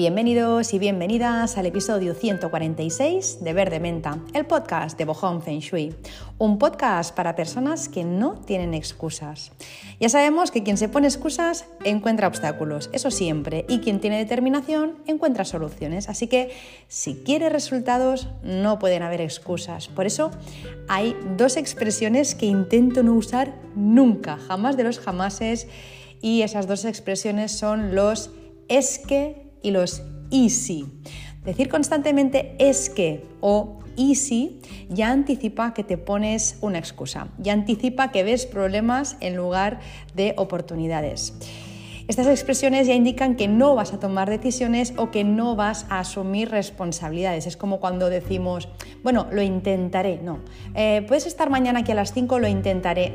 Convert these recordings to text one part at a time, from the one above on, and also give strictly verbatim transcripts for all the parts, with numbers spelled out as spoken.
Bienvenidos y bienvenidas al episodio ciento cuarenta y seis de Verde Menta, el podcast de Bohong Feng Shui, un podcast para personas que no tienen excusas. Ya sabemos que quien se pone excusas encuentra obstáculos, eso siempre, y quien tiene determinación encuentra soluciones. Así que si quieres resultados no pueden haber excusas. Por eso hay dos expresiones que intento no usar nunca, jamás de los jamases, y esas dos expresiones son los es que y los y si. Decir constantemente es que o y si ya anticipa que te pones una excusa, ya anticipa que ves problemas en lugar de oportunidades. Estas expresiones ya indican que no vas a tomar decisiones o que no vas a asumir responsabilidades. Es como cuando decimos, bueno, lo intentaré. No, eh, puedes estar mañana aquí a las cinco, lo intentaré.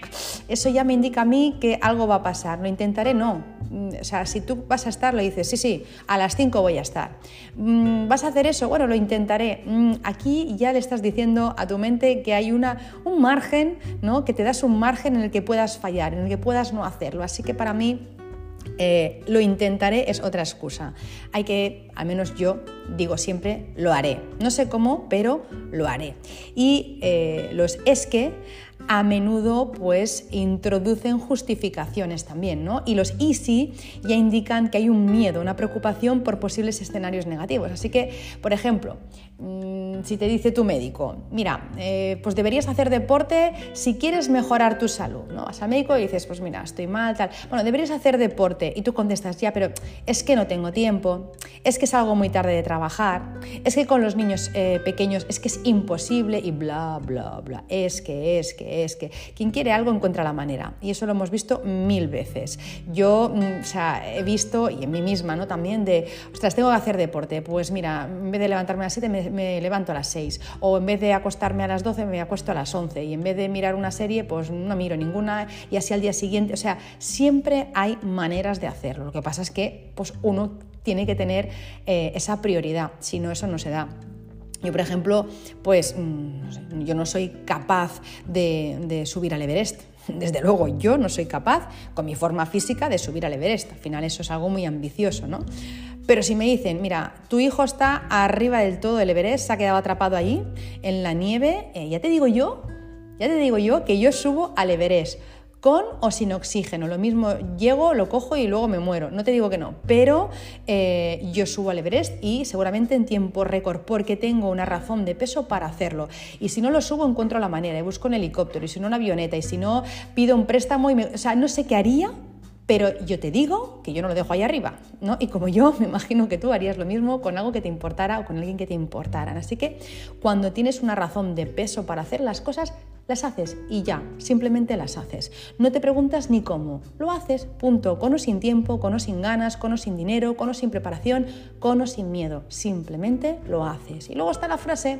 Eso ya me indica a mí que algo va a pasar. Lo intentaré, no. O sea, si tú vas a estar, lo dices, sí, sí, a las cinco voy a estar. ¿Vas a hacer eso? Bueno, lo intentaré. Aquí ya le estás diciendo a tu mente que hay una, un margen, ¿no? Que te das un margen en el que puedas fallar, en el que puedas no hacerlo. Así que para mí, Eh, lo intentaré es otra excusa. Hay que, al menos yo digo siempre, lo haré. No sé cómo, pero lo haré. Y eh, los es que a menudo pues introducen justificaciones también, ¿no? Y los y si ya indican que hay un miedo, una preocupación por posibles escenarios negativos. Así que, por ejemplo, mmm, si te dice tu médico, mira, eh, pues deberías hacer deporte si quieres mejorar tu salud, ¿no? Vas al médico y dices, pues mira, estoy mal, tal. Bueno, deberías hacer deporte. Y tú contestas, ya, pero es que no tengo tiempo, es que salgo muy tarde de trabajar, es que con los niños eh, pequeños es que es imposible y bla, bla, bla. Es que, es que, es que quien quiere algo encuentra la manera, y eso lo hemos visto mil veces. Yo, o sea, he visto, y en mí misma, ¿no? También de, ostras, tengo que hacer deporte, pues mira, en vez de levantarme a las siete me, me levanto a las seis, o en vez de acostarme a las doce me acuesto a las once, y en vez de mirar una serie pues no miro ninguna, y así al día siguiente. O sea, siempre hay maneras de hacerlo. Lo que pasa es que pues uno tiene que tener eh, esa prioridad, si no, eso no se da. Yo, por ejemplo, pues no sé, yo no soy capaz de, de subir al Everest. Desde luego, yo no soy capaz, con mi forma física, de subir al Everest. Al final eso es algo muy ambicioso, ¿no? Pero si me dicen, mira, tu hijo está arriba del todo del Everest, se ha quedado atrapado allí, en la nieve, eh, ya te digo yo, ya te digo yo que yo subo al Everest, con o sin oxígeno. Lo mismo, llego, lo cojo y luego me muero. No te digo que no, pero eh, yo subo al Everest y seguramente en tiempo récord, porque tengo una razón de peso para hacerlo. Y si no lo subo, encuentro la manera. Y busco un helicóptero, y si no una avioneta, y si no pido un préstamo. Y me, o sea, no sé qué haría, pero yo te digo que yo no lo dejo ahí arriba, ¿no? Y como yo, me imagino que tú harías lo mismo con algo que te importara o con alguien que te importara. Así que cuando tienes una razón de peso para hacer las cosas, las haces y ya, simplemente las haces. No te preguntas ni cómo, lo haces, punto. Con o sin tiempo, con o sin ganas, con o sin dinero, con o sin preparación, con o sin miedo. Simplemente lo haces. Y luego está la frase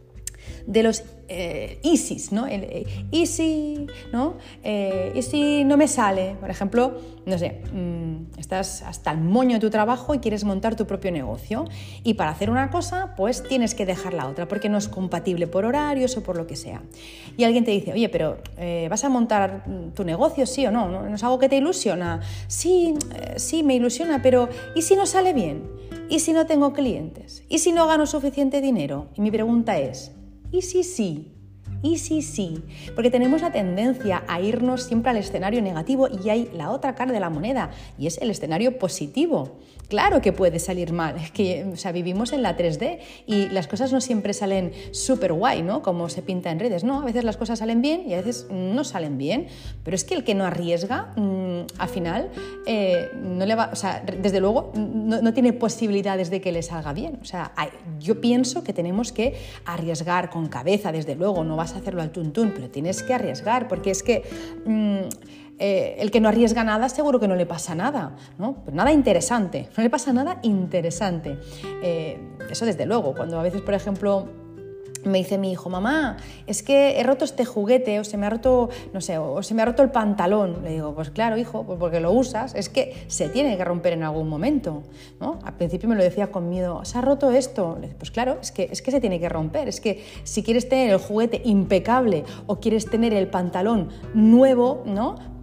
de los eh, easys, ¿no? El eh, easy, ¿no? Eh, y si no me sale, por ejemplo, no sé, mmm, estás hasta el moño de tu trabajo y quieres montar tu propio negocio, y para hacer una cosa, pues tienes que dejar la otra porque no es compatible por horarios o por lo que sea. Y alguien te dice, oye, pero eh, ¿vas a montar tu negocio, sí o no? ¿No, ¿No es algo que te ilusiona? Sí, eh, sí, me ilusiona, pero ¿y si no sale bien? ¿Y si no tengo clientes? ¿Y si no gano suficiente dinero? Y mi pregunta es, ¿y si sí? ¿Y si sí? Porque tenemos la tendencia a irnos siempre al escenario negativo, y hay la otra cara de la moneda, y es el escenario positivo. Claro que puede salir mal, es que o sea, vivimos en la tres D y las cosas no siempre salen súper guay, ¿no? Como se pinta en redes, ¿no? A veces las cosas salen bien y a veces no salen bien, pero es que el que no arriesga, mmm, al final, eh, no le va, o sea, desde luego no, no tiene posibilidades de que le salga bien. O sea, hay, yo pienso que tenemos que arriesgar con cabeza, desde luego, no vas a hacerlo al tuntún, pero tienes que arriesgar, porque es que mmm, eh, el que no arriesga nada seguro que no le pasa nada, ¿no? Pero nada interesante, no le pasa nada interesante. Eh, eso desde luego, cuando a veces, por ejemplo, me dice mi hijo, mamá, es que he roto este juguete, o se me ha roto, no sé, o se me ha roto el pantalón. Le digo, pues claro, hijo, pues porque lo usas, es que se tiene que romper en algún momento, ¿no? Al principio me lo decía con miedo, ¿se ha roto esto? Le digo, pues claro, es que, es que se tiene que romper, es que si quieres tener el juguete impecable o quieres tener el pantalón nuevo, ¿no?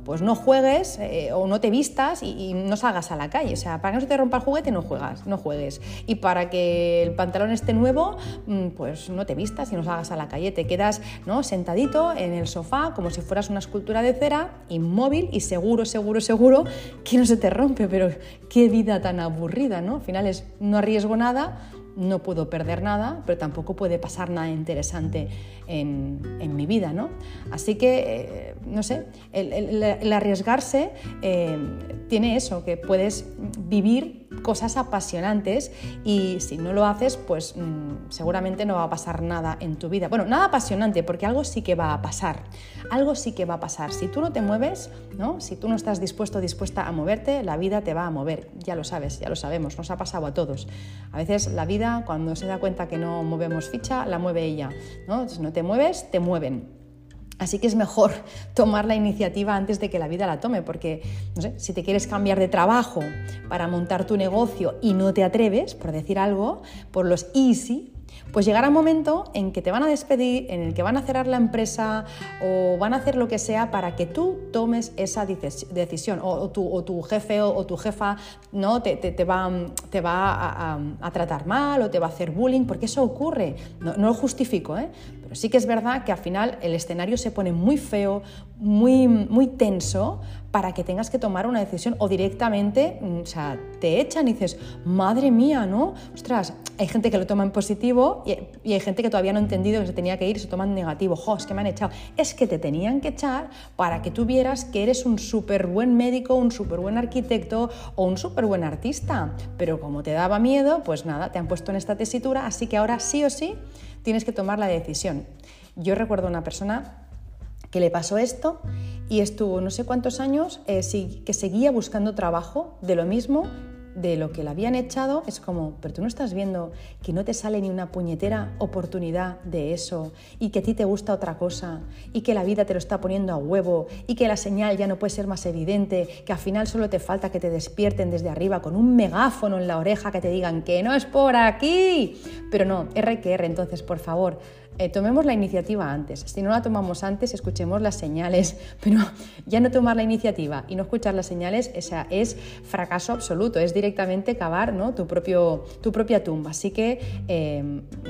pues no juegues eh, o no te vistas y, y no salgas a la calle. O sea, para que no se te rompa el juguete no juegas, no juegues. Y para que el pantalón esté nuevo, pues no te vistas y no salgas a la calle. Te quedas, ¿no?, sentadito en el sofá como si fueras una escultura de cera, inmóvil y seguro, seguro, seguro que no se te rompe. Pero qué vida tan aburrida, ¿no? Al final es, no arriesgo nada, no puedo perder nada, pero tampoco puede pasar nada interesante en, en mi vida, ¿no? Así que, eh, no sé, el, el, el arriesgarse eh, tiene eso, que puedes vivir cosas apasionantes y si no lo haces, pues mmm, seguramente no va a pasar nada en tu vida. Bueno, nada apasionante, porque algo sí que va a pasar, algo sí que va a pasar. Si tú no te mueves, ¿no?, si tú no estás dispuesto o dispuesta a moverte, la vida te va a mover, ya lo sabes, ya lo sabemos, nos ha pasado a todos. A veces la vida, cuando se da cuenta que no movemos ficha, la mueve ella, ¿no? Entonces, no te mueves, te mueven. Así que es mejor tomar la iniciativa antes de que la vida la tome, porque, no sé, si te quieres cambiar de trabajo para montar tu negocio y no te atreves, por decir algo, por los easy, pues llegará un momento en que te van a despedir, en el que van a cerrar la empresa o van a hacer lo que sea para que tú tomes esa decisión, o, o, tu, o tu jefe o, o tu jefa, ¿no?, te, te, te va, te va a, a, a tratar mal o te va a hacer bullying, porque eso ocurre. No, no lo justifico, ¿eh? Pero sí que es verdad que al final el escenario se pone muy feo, muy, muy tenso, para que tengas que tomar una decisión o directamente, o sea, te echan y dices, madre mía, ¿no? Ostras, hay gente que lo toma en positivo y, y hay gente que todavía no ha entendido que se tenía que ir y se toma en negativo. Jo, es que me han echado. Es que te tenían que echar para que tú vieras que eres un súper buen médico, un súper buen arquitecto o un súper buen artista. Pero como te daba miedo, pues nada, te han puesto en esta tesitura, así que ahora sí o sí tienes que tomar la decisión. Yo recuerdo a una persona que le pasó esto y estuvo no sé cuántos años eh, sí, que seguía buscando trabajo de lo mismo, de lo que le habían echado. Es como, pero tú no estás viendo que no te sale ni una puñetera oportunidad de eso y que a ti te gusta otra cosa y que la vida te lo está poniendo a huevo y que la señal ya no puede ser más evidente, que al final solo te falta que te despierten desde arriba con un megáfono en la oreja que te digan que no es por aquí, pero no, erre que erre. Entonces, por favor, Eh, tomemos la iniciativa antes. Si no la tomamos antes, escuchemos las señales, pero ya no tomar la iniciativa y no escuchar las señales, esa es fracaso absoluto, es directamente cavar, ¿no?, tu, propio, tu propia tumba. Así que eh,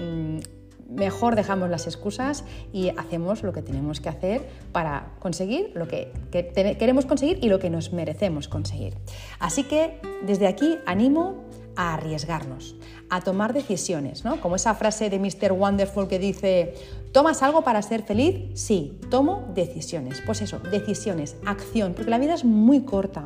mejor dejamos las excusas y hacemos lo que tenemos que hacer para conseguir lo que, que te, queremos conseguir y lo que nos merecemos conseguir. Así que desde aquí animo a arriesgarnos, a tomar decisiones, ¿no? Como esa frase de mister Wonderful que dice, ¿tomas algo para ser feliz? Sí, tomo decisiones. Pues eso, decisiones, acción, porque la vida es muy corta.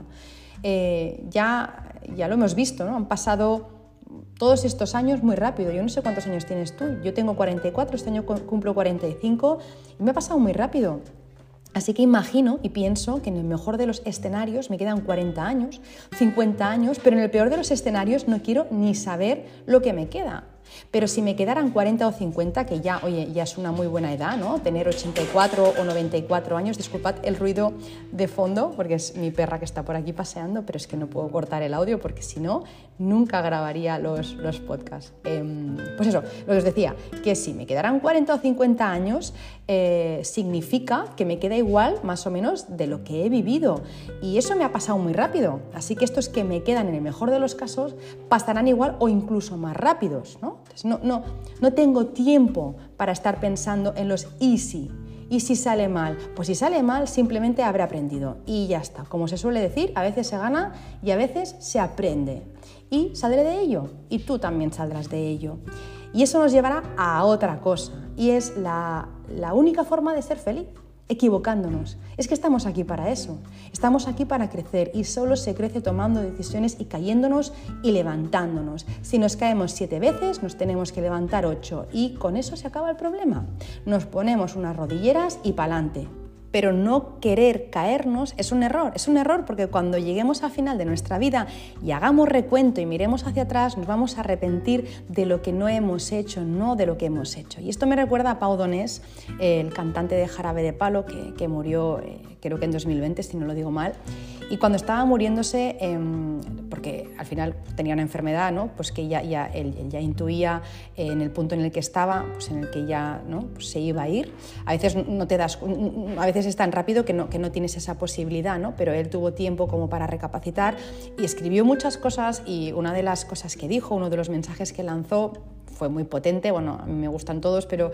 Eh, ya, ya lo hemos visto, ¿no? Han pasado todos estos años muy rápido. Yo no sé cuántos años tienes tú. Yo tengo cuarenta y cuatro, este año cumplo cuarenta y cinco y me ha pasado muy rápido. Así que imagino y pienso que en el mejor de los escenarios me quedan cuarenta años, cincuenta años, pero en el peor de los escenarios no quiero ni saber lo que me queda. Pero si me quedaran cuarenta o cincuenta, que ya, oye, ya es una muy buena edad, ¿no? Tener ochenta y cuatro o noventa y cuatro años, disculpad el ruido de fondo, porque es mi perra que está por aquí paseando, pero es que no puedo cortar el audio porque si no, nunca grabaría los, los podcasts. Eh, pues eso, lo que os decía, que si me quedaran cuarenta o cincuenta años, eh, significa que me queda igual más o menos de lo que he vivido. Y eso me ha pasado muy rápido. Así que estos que me quedan en el mejor de los casos pasarán igual o incluso más rápidos, ¿no? Entonces, no, no, no tengo tiempo para estar pensando en los easy. ¿Y si sale mal? Pues si sale mal simplemente habré aprendido y ya está. Como se suele decir, a veces se gana y a veces se aprende. Y saldré de ello y tú también saldrás de ello. Y eso nos llevará a otra cosa y es la, la única forma de ser feliz. Equivocándonos. Es que estamos aquí para eso. Estamos aquí para crecer y solo se crece tomando decisiones y cayéndonos y levantándonos. Si nos caemos siete veces, nos tenemos que levantar ocho y con eso se acaba el problema. Nos ponemos unas rodilleras y pa'lante. Pero no querer caernos es un error, es un error porque cuando lleguemos al final de nuestra vida y hagamos recuento y miremos hacia atrás, nos vamos a arrepentir de lo que no hemos hecho, no de lo que hemos hecho. Y esto me recuerda a Pau Donés, el cantante de Jarabe de Palo, que, que murió eh, creo que en dos mil veinte, si no lo digo mal. Y cuando estaba muriéndose, eh, porque al final tenía una enfermedad, ¿no? Pues que ya, ya, él, él ya intuía eh, en el punto en el que estaba, pues en el que ya, ¿no? Pues se iba a ir. A veces no te das, a veces veces es tan rápido que no, que no tienes esa posibilidad, ¿no? Pero él tuvo tiempo como para recapacitar y escribió muchas cosas, y una de las cosas que dijo, uno de los mensajes que lanzó fue muy potente. Bueno, a mí me gustan todos, pero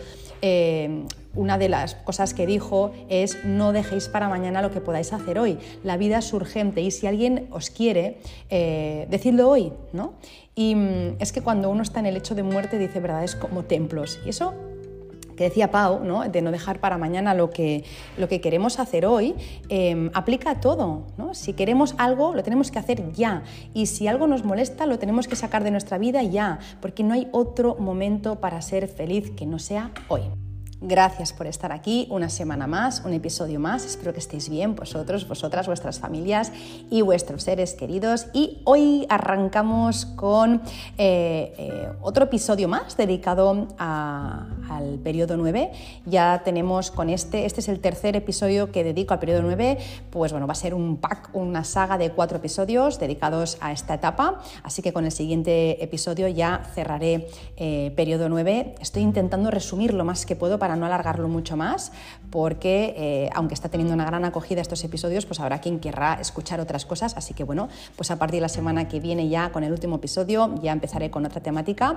eh, una de las cosas que dijo es: no dejéis para mañana lo que podáis hacer hoy. La vida es urgente y si alguien os quiere, eh, decidlo hoy, ¿no? Y mm, es que cuando uno está en el lecho de muerte dice verdades como templos, y eso que decía Pau, ¿no? De no dejar para mañana lo que, lo que queremos hacer hoy, eh, aplica a todo, ¿no? Si queremos algo, lo tenemos que hacer ya, y si algo nos molesta, lo tenemos que sacar de nuestra vida ya, porque no hay otro momento para ser feliz que no sea hoy. Gracias por estar aquí una semana más, un episodio más. Espero que estéis bien vosotros, vosotras, vuestras familias y vuestros seres queridos. Y hoy arrancamos con eh, eh, otro episodio más dedicado a, al periodo nueve. Ya tenemos con este, este es el tercer episodio que dedico al periodo nueve. Pues bueno, va a ser un pack, una saga de cuatro episodios dedicados a esta etapa. Así que con el siguiente episodio ya cerraré eh, periodo nueve. Estoy intentando resumir lo más que puedo para no alargarlo mucho más, porque eh, aunque está teniendo una gran acogida estos episodios, pues habrá quien querrá escuchar otras cosas. Así que bueno, pues a partir de la semana que viene ya con el último episodio ya empezaré con otra temática,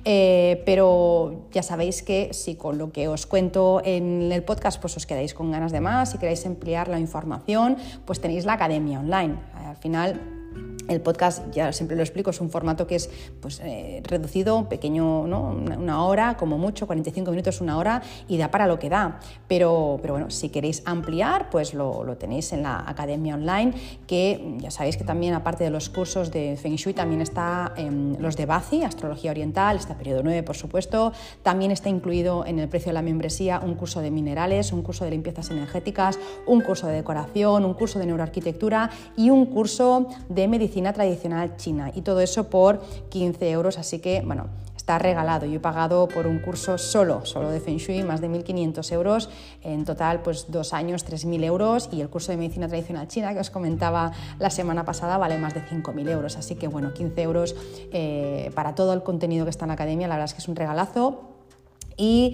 eh, pero ya sabéis que si con lo que os cuento en el podcast pues os quedáis con ganas de más, si queréis ampliar la información, pues tenéis la academia online. Al final el podcast, ya siempre lo explico, es un formato que es pues, eh, reducido, pequeño, ¿no? Una, una hora, como mucho, cuarenta y cinco minutos, una hora, y da para lo que da. Pero, pero bueno, si queréis ampliar, pues lo, lo tenéis en la academia online, que ya sabéis que también, aparte de los cursos de Feng Shui, también está eh, los de Bazi, Astrología Oriental, está periodo nueve, por supuesto. También está incluido en el precio de la membresía un curso de minerales, un curso de limpiezas energéticas, un curso de decoración, un curso de neuroarquitectura y un curso de medicina tradicional china, y todo eso por quince euros, así que bueno, está regalado. Yo he pagado por un curso solo, solo de Feng Shui, más de mil quinientos euros, en total pues dos años, tres mil euros, y el curso de medicina tradicional china que os comentaba la semana pasada vale más de cinco mil euros, así que bueno, quince euros eh, para todo el contenido que está en la academia, la verdad es que es un regalazo. Y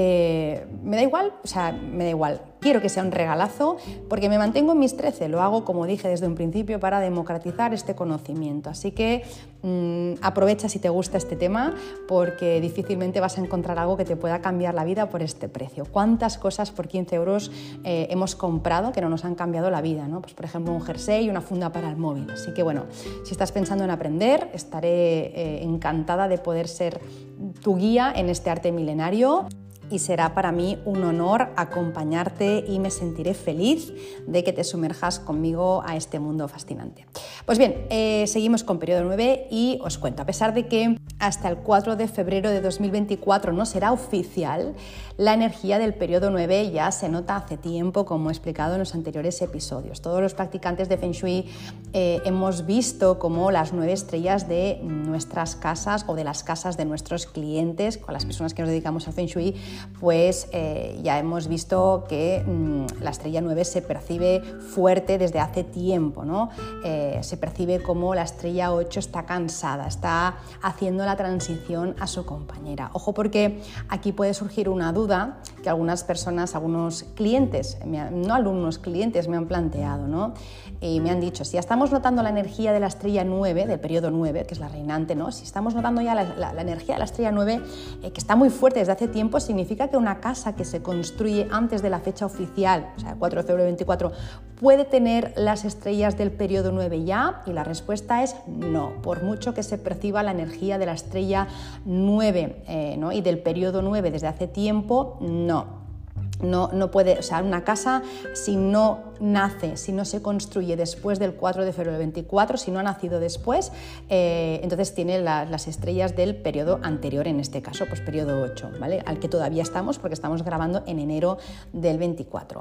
eh, me da igual, o sea, me da igual, quiero que sea un regalazo porque me mantengo en mis trece, lo hago, como dije desde un principio, para democratizar este conocimiento. Así que mmm, aprovecha si te gusta este tema, porque difícilmente vas a encontrar algo que te pueda cambiar la vida por este precio. ¿Cuántas cosas por quince euros eh, hemos comprado que no nos han cambiado la vida, ¿no? Pues por ejemplo un jersey y una funda para el móvil. Así que bueno, si estás pensando en aprender, estaré eh, encantada de poder ser tu guía en este arte milenario, y será para mí un honor acompañarte y me sentiré feliz de que te sumerjas conmigo a este mundo fascinante. Pues bien, eh, seguimos con periodo nueve y os cuento, a pesar de que hasta el cuatro de febrero de dos mil veinticuatro no será oficial, la energía del periodo nueve ya se nota hace tiempo, como he explicado en los anteriores episodios. Todos los practicantes de Feng Shui eh, hemos visto cómo las nueve estrellas de nuestras casas o de las casas de nuestros clientes, con las personas que nos dedicamos al Feng Shui, pues eh, ya hemos visto que mmm, la estrella nueve se percibe fuerte desde hace tiempo, ¿no? Eh, se percibe como la estrella ocho está cansada, está haciendo la transición a su compañera. Ojo, porque aquí puede surgir una duda que algunas personas, algunos clientes, no alumnos, clientes me han planteado, ¿no? Y me han dicho, si ya estamos notando la energía de la estrella nueve, del periodo nueve, que es la reinante, ¿no? Si estamos notando ya la, la, la energía de la estrella nueve, eh, que está muy fuerte desde hace tiempo, significa que una casa que se construye antes de la fecha oficial, o sea, cuatro de febrero de veinticuatro, puede tener las estrellas del periodo nueve ya, y la respuesta es no, por mucho que se perciba la energía de la estrella nueve eh, ¿no? y del periodo nueve desde hace tiempo, no. No, no puede, o sea, una casa, si no nace, si no se construye después del cuatro de febrero del veinticuatro, si no ha nacido después, eh, entonces tiene la, las estrellas del periodo anterior, en este caso, pues periodo ocho, ¿vale? Al que todavía estamos, porque estamos grabando en enero del veinticuatro.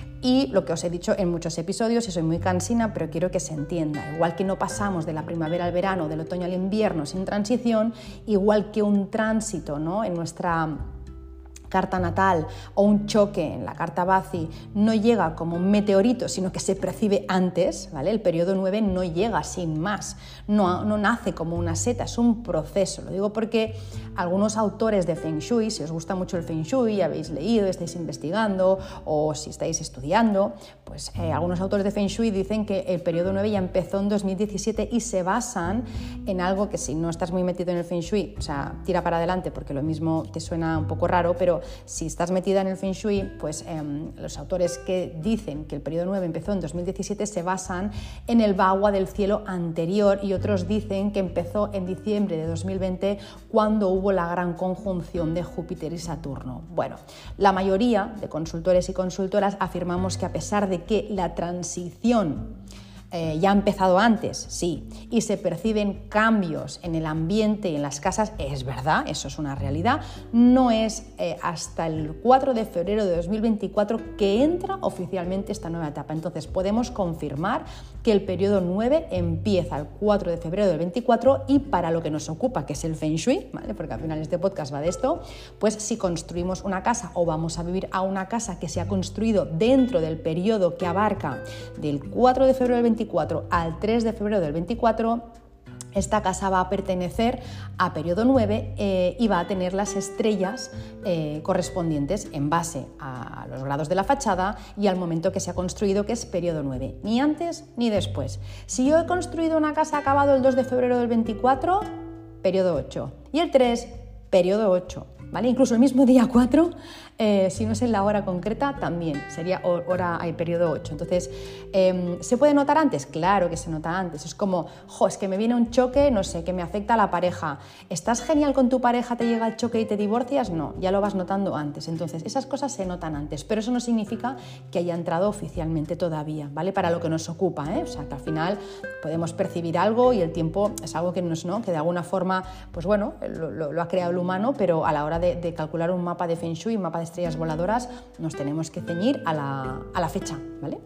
Y lo que os he dicho en muchos episodios, y soy muy cansina, pero quiero que se entienda, igual que no pasamos de la primavera al verano, del otoño al invierno sin transición, igual que un tránsito, ¿no? en nuestra... carta natal o un choque en la carta Bazi no llega como un meteorito, sino que se percibe antes, ¿vale? El periodo nueve no llega sin más, no, no nace como una seta, es un proceso. Lo digo porque algunos autores de Feng Shui, si os gusta mucho el Feng Shui, habéis leído, estáis investigando o si estáis estudiando, pues eh, algunos autores de Feng Shui dicen que el periodo nueve ya empezó en dos mil diecisiete y se basan en algo que, si no estás muy metido en el Feng Shui, o sea, tira para adelante porque lo mismo te suena un poco raro, pero si estás metida en el Feng Shui, pues eh, los autores que dicen que el periodo nueve empezó en dos mil diecisiete se basan en el Bagua del cielo anterior, y otros dicen que empezó en diciembre de dos mil veinte, cuando hubo la gran conjunción de Júpiter y Saturno. Bueno, la mayoría de consultores y consultoras afirmamos que, a pesar de que la transición Eh, ya ha empezado antes, sí, y se perciben cambios en el ambiente y en las casas, es verdad, eso es una realidad, no es eh, hasta el cuatro de febrero de dos mil veinticuatro que entra oficialmente esta nueva etapa. Entonces podemos confirmar que el periodo nueve empieza el cuatro de febrero del veinticuatro, y para lo que nos ocupa, que es el Feng Shui, ¿vale? Porque al final este podcast va de esto, pues si construimos una casa o vamos a vivir a una casa que se ha construido dentro del periodo que abarca del cuatro de febrero del veinticuatro al tres de febrero del veinticuatro, esta casa va a pertenecer a periodo nueve eh, y va a tener las estrellas eh, correspondientes en base a los grados de la fachada y al momento que se ha construido, que es periodo nueve, ni antes ni después. Si yo he construido una casa acabado el dos de febrero del veinticuatro, periodo ocho, y el tres, periodo ocho, ¿vale? Incluso el mismo día cuatro, eh, si no es en la hora concreta, también sería hora, hay periodo ocho. Entonces, eh, ¿se puede notar antes? Claro que se nota antes. Es como, jo, es que me viene un choque, no sé, que me afecta a la pareja. ¿Estás genial con tu pareja, te llega el choque y te divorcias? No, ya lo vas notando antes. Entonces, esas cosas se notan antes, pero eso no significa que haya entrado oficialmente todavía, ¿vale? Para lo que nos ocupa, ¿eh? O sea, que al final podemos percibir algo y el tiempo es algo que, nos, ¿no? que de alguna forma, pues bueno, lo, lo, lo ha creado el humano, pero a la hora de, de calcular un mapa de Feng Shui, un mapa de estrellas voladoras, nos tenemos que ceñir a la, a la fecha, ¿vale?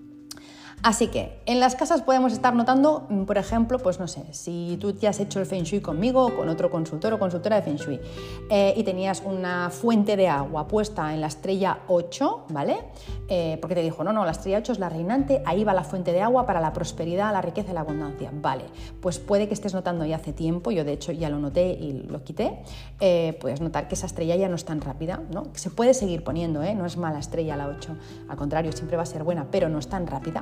Así que en las casas podemos estar notando, por ejemplo, pues no sé, si tú ya has hecho el Feng Shui conmigo o con otro consultor o consultora de Feng Shui eh, y tenías una fuente de agua puesta en la estrella ocho, ¿vale? Eh, porque te dijo, no, no, la estrella ocho es la reinante, ahí va la fuente de agua para la prosperidad, la riqueza y la abundancia, vale. Pues puede que estés notando ya hace tiempo, yo de hecho ya lo noté y lo quité, eh, puedes notar que esa estrella ya no es tan rápida, ¿no? Se puede seguir poniendo, ¿eh? No es mala estrella la ocho, al contrario, siempre va a ser buena, pero no es tan rápida.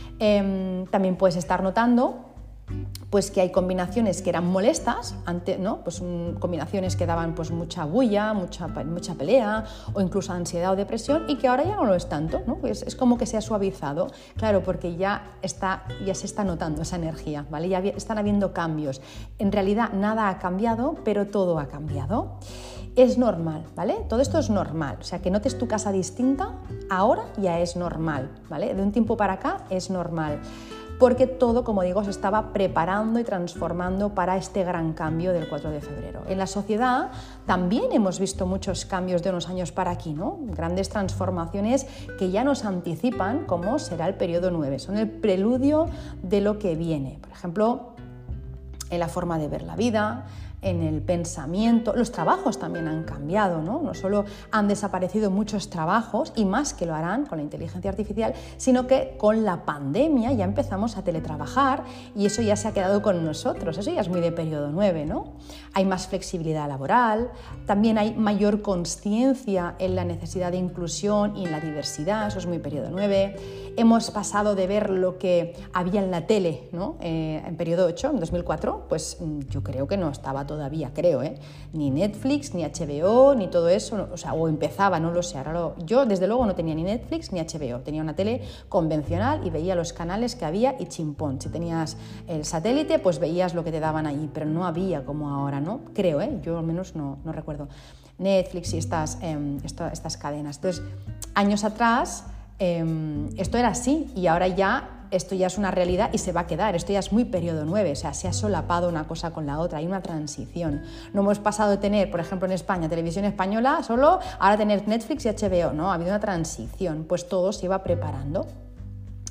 Eh, también puedes estar notando pues que hay combinaciones que eran molestas, ante, ¿no? Pues um, combinaciones que daban pues mucha bulla, mucha, mucha pelea o incluso ansiedad o depresión, y que ahora ya no lo es tanto, ¿no? Pues es como que se ha suavizado, claro, porque ya, está, ya se está notando esa energía, ¿vale? Ya están habiendo cambios. En realidad nada ha cambiado, pero todo ha cambiado. Es normal, ¿vale? Todo esto es normal, o sea, que notes tu casa distinta, ahora ya es normal, ¿vale? De un tiempo para acá es normal, porque todo, como digo, se estaba preparando y transformando para este gran cambio del cuatro de febrero. En la sociedad también hemos visto muchos cambios de unos años para aquí, ¿no? Grandes transformaciones que ya nos anticipan cómo será el periodo nueve, son el preludio de lo que viene. Por ejemplo, en la forma de ver la vida, en el pensamiento, los trabajos también han cambiado, ¿no? No solo han desaparecido muchos trabajos, y más que lo harán con la inteligencia artificial, sino que con la pandemia ya empezamos a teletrabajar y eso ya se ha quedado con nosotros, eso ya es muy de periodo nueve, ¿no? Hay más flexibilidad laboral, también hay mayor consciencia en la necesidad de inclusión y en la diversidad, eso es muy periodo nueve. Hemos pasado de ver lo que había en la tele, ¿no? Eh, en periodo ocho, en dos mil cuatro, pues yo creo que no estaba todavía, creo, ¿eh? Ni Netflix, ni H B O, ni todo eso, o sea, o empezaba, no lo sé. Ahora lo, yo desde luego no tenía ni Netflix ni H B O, tenía una tele convencional y veía los canales que había y chimpón. Si tenías el satélite, pues veías lo que te daban allí, pero no había como ahora, ¿no? Creo, ¿eh? Yo al menos no, no recuerdo. Netflix y estas, eh, esta, estas cadenas. Entonces, años atrás, eh, esto era así, y ahora ya esto ya es una realidad y se va a quedar, esto ya es muy periodo nueve, o sea, se ha solapado una cosa con la otra, hay una transición. No hemos pasado de tener, por ejemplo, en España, televisión española solo, ahora tener Netflix y H B O, no, ha habido una transición, pues todo se iba preparando.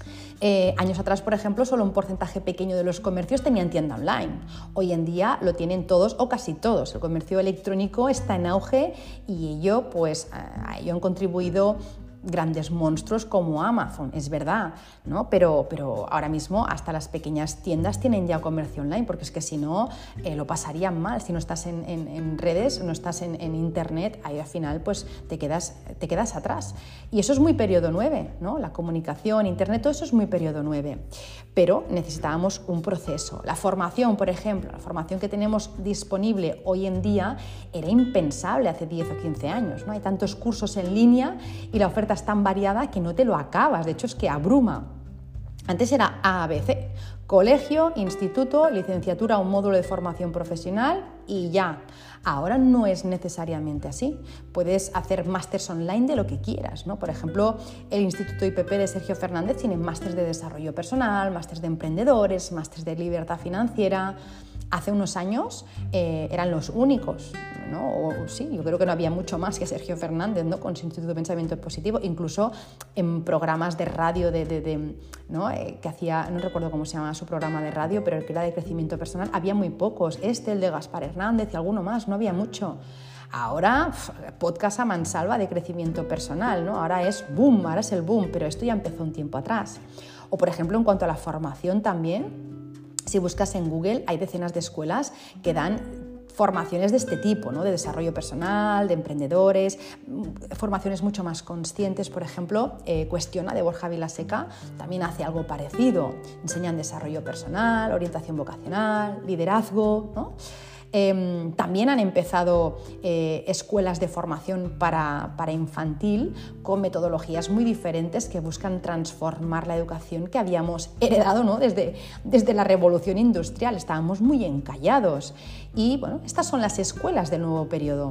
Eh, años atrás, por ejemplo, solo un porcentaje pequeño de los comercios tenían tienda online. Hoy en día lo tienen todos o casi todos. El comercio electrónico está en auge y ello, pues, a ello han contribuido grandes monstruos como Amazon, es verdad, ¿no? Pero, pero ahora mismo hasta las pequeñas tiendas tienen ya comercio online, porque es que si no, eh, lo pasarían mal. Si no estás en, en, en redes, no estás en, en internet, ahí al final pues te quedas, te quedas atrás. Y eso es muy periodo nueve, ¿no? La comunicación, internet, todo eso es muy periodo nueve. Pero necesitábamos un proceso. La formación, por ejemplo, la formación que tenemos disponible hoy en día era impensable hace diez o quince años, ¿no? Hay tantos cursos en línea y la oferta es tan variada que no te lo acabas, de hecho es que abruma. Antes era A B C, colegio, instituto, licenciatura o módulo de formación profesional y ya. Ahora no es necesariamente así. Puedes hacer másters online de lo que quieras, ¿no? Por ejemplo, el Instituto I P P de Sergio Fernández tiene másters de desarrollo personal, másters de emprendedores, másters de libertad financiera. Hace unos años eh, eran los únicos, ¿no? O, sí, yo creo que no había mucho más que Sergio Fernández, ¿no? Con su Instituto de Pensamiento Positivo, incluso en programas de radio de, de, de, ¿no? Eh, que hacía, no recuerdo cómo se llamaba su programa de radio, pero el que era de crecimiento personal, había muy pocos, este, el de Gaspar Hernández y alguno más, no había mucho. Ahora, podcast a mansalva de crecimiento personal, ¿no? Ahora es boom, ahora es el boom, pero esto ya empezó un tiempo atrás. O, por ejemplo, en cuanto a la formación también, si buscas en Google, hay decenas de escuelas que dan formaciones de este tipo, ¿no? De desarrollo personal, de emprendedores, formaciones mucho más conscientes. Por ejemplo, eh, Cuestiona, de Borja Vilaseca, también hace algo parecido. Enseñan desarrollo personal, orientación vocacional, liderazgo, ¿no? Eh, también han empezado eh, escuelas de formación para, para infantil con metodologías muy diferentes que buscan transformar la educación que habíamos heredado, ¿no? desde, desde la revolución industrial. Estábamos muy encallados. Y bueno, estas son las escuelas del nuevo periodo.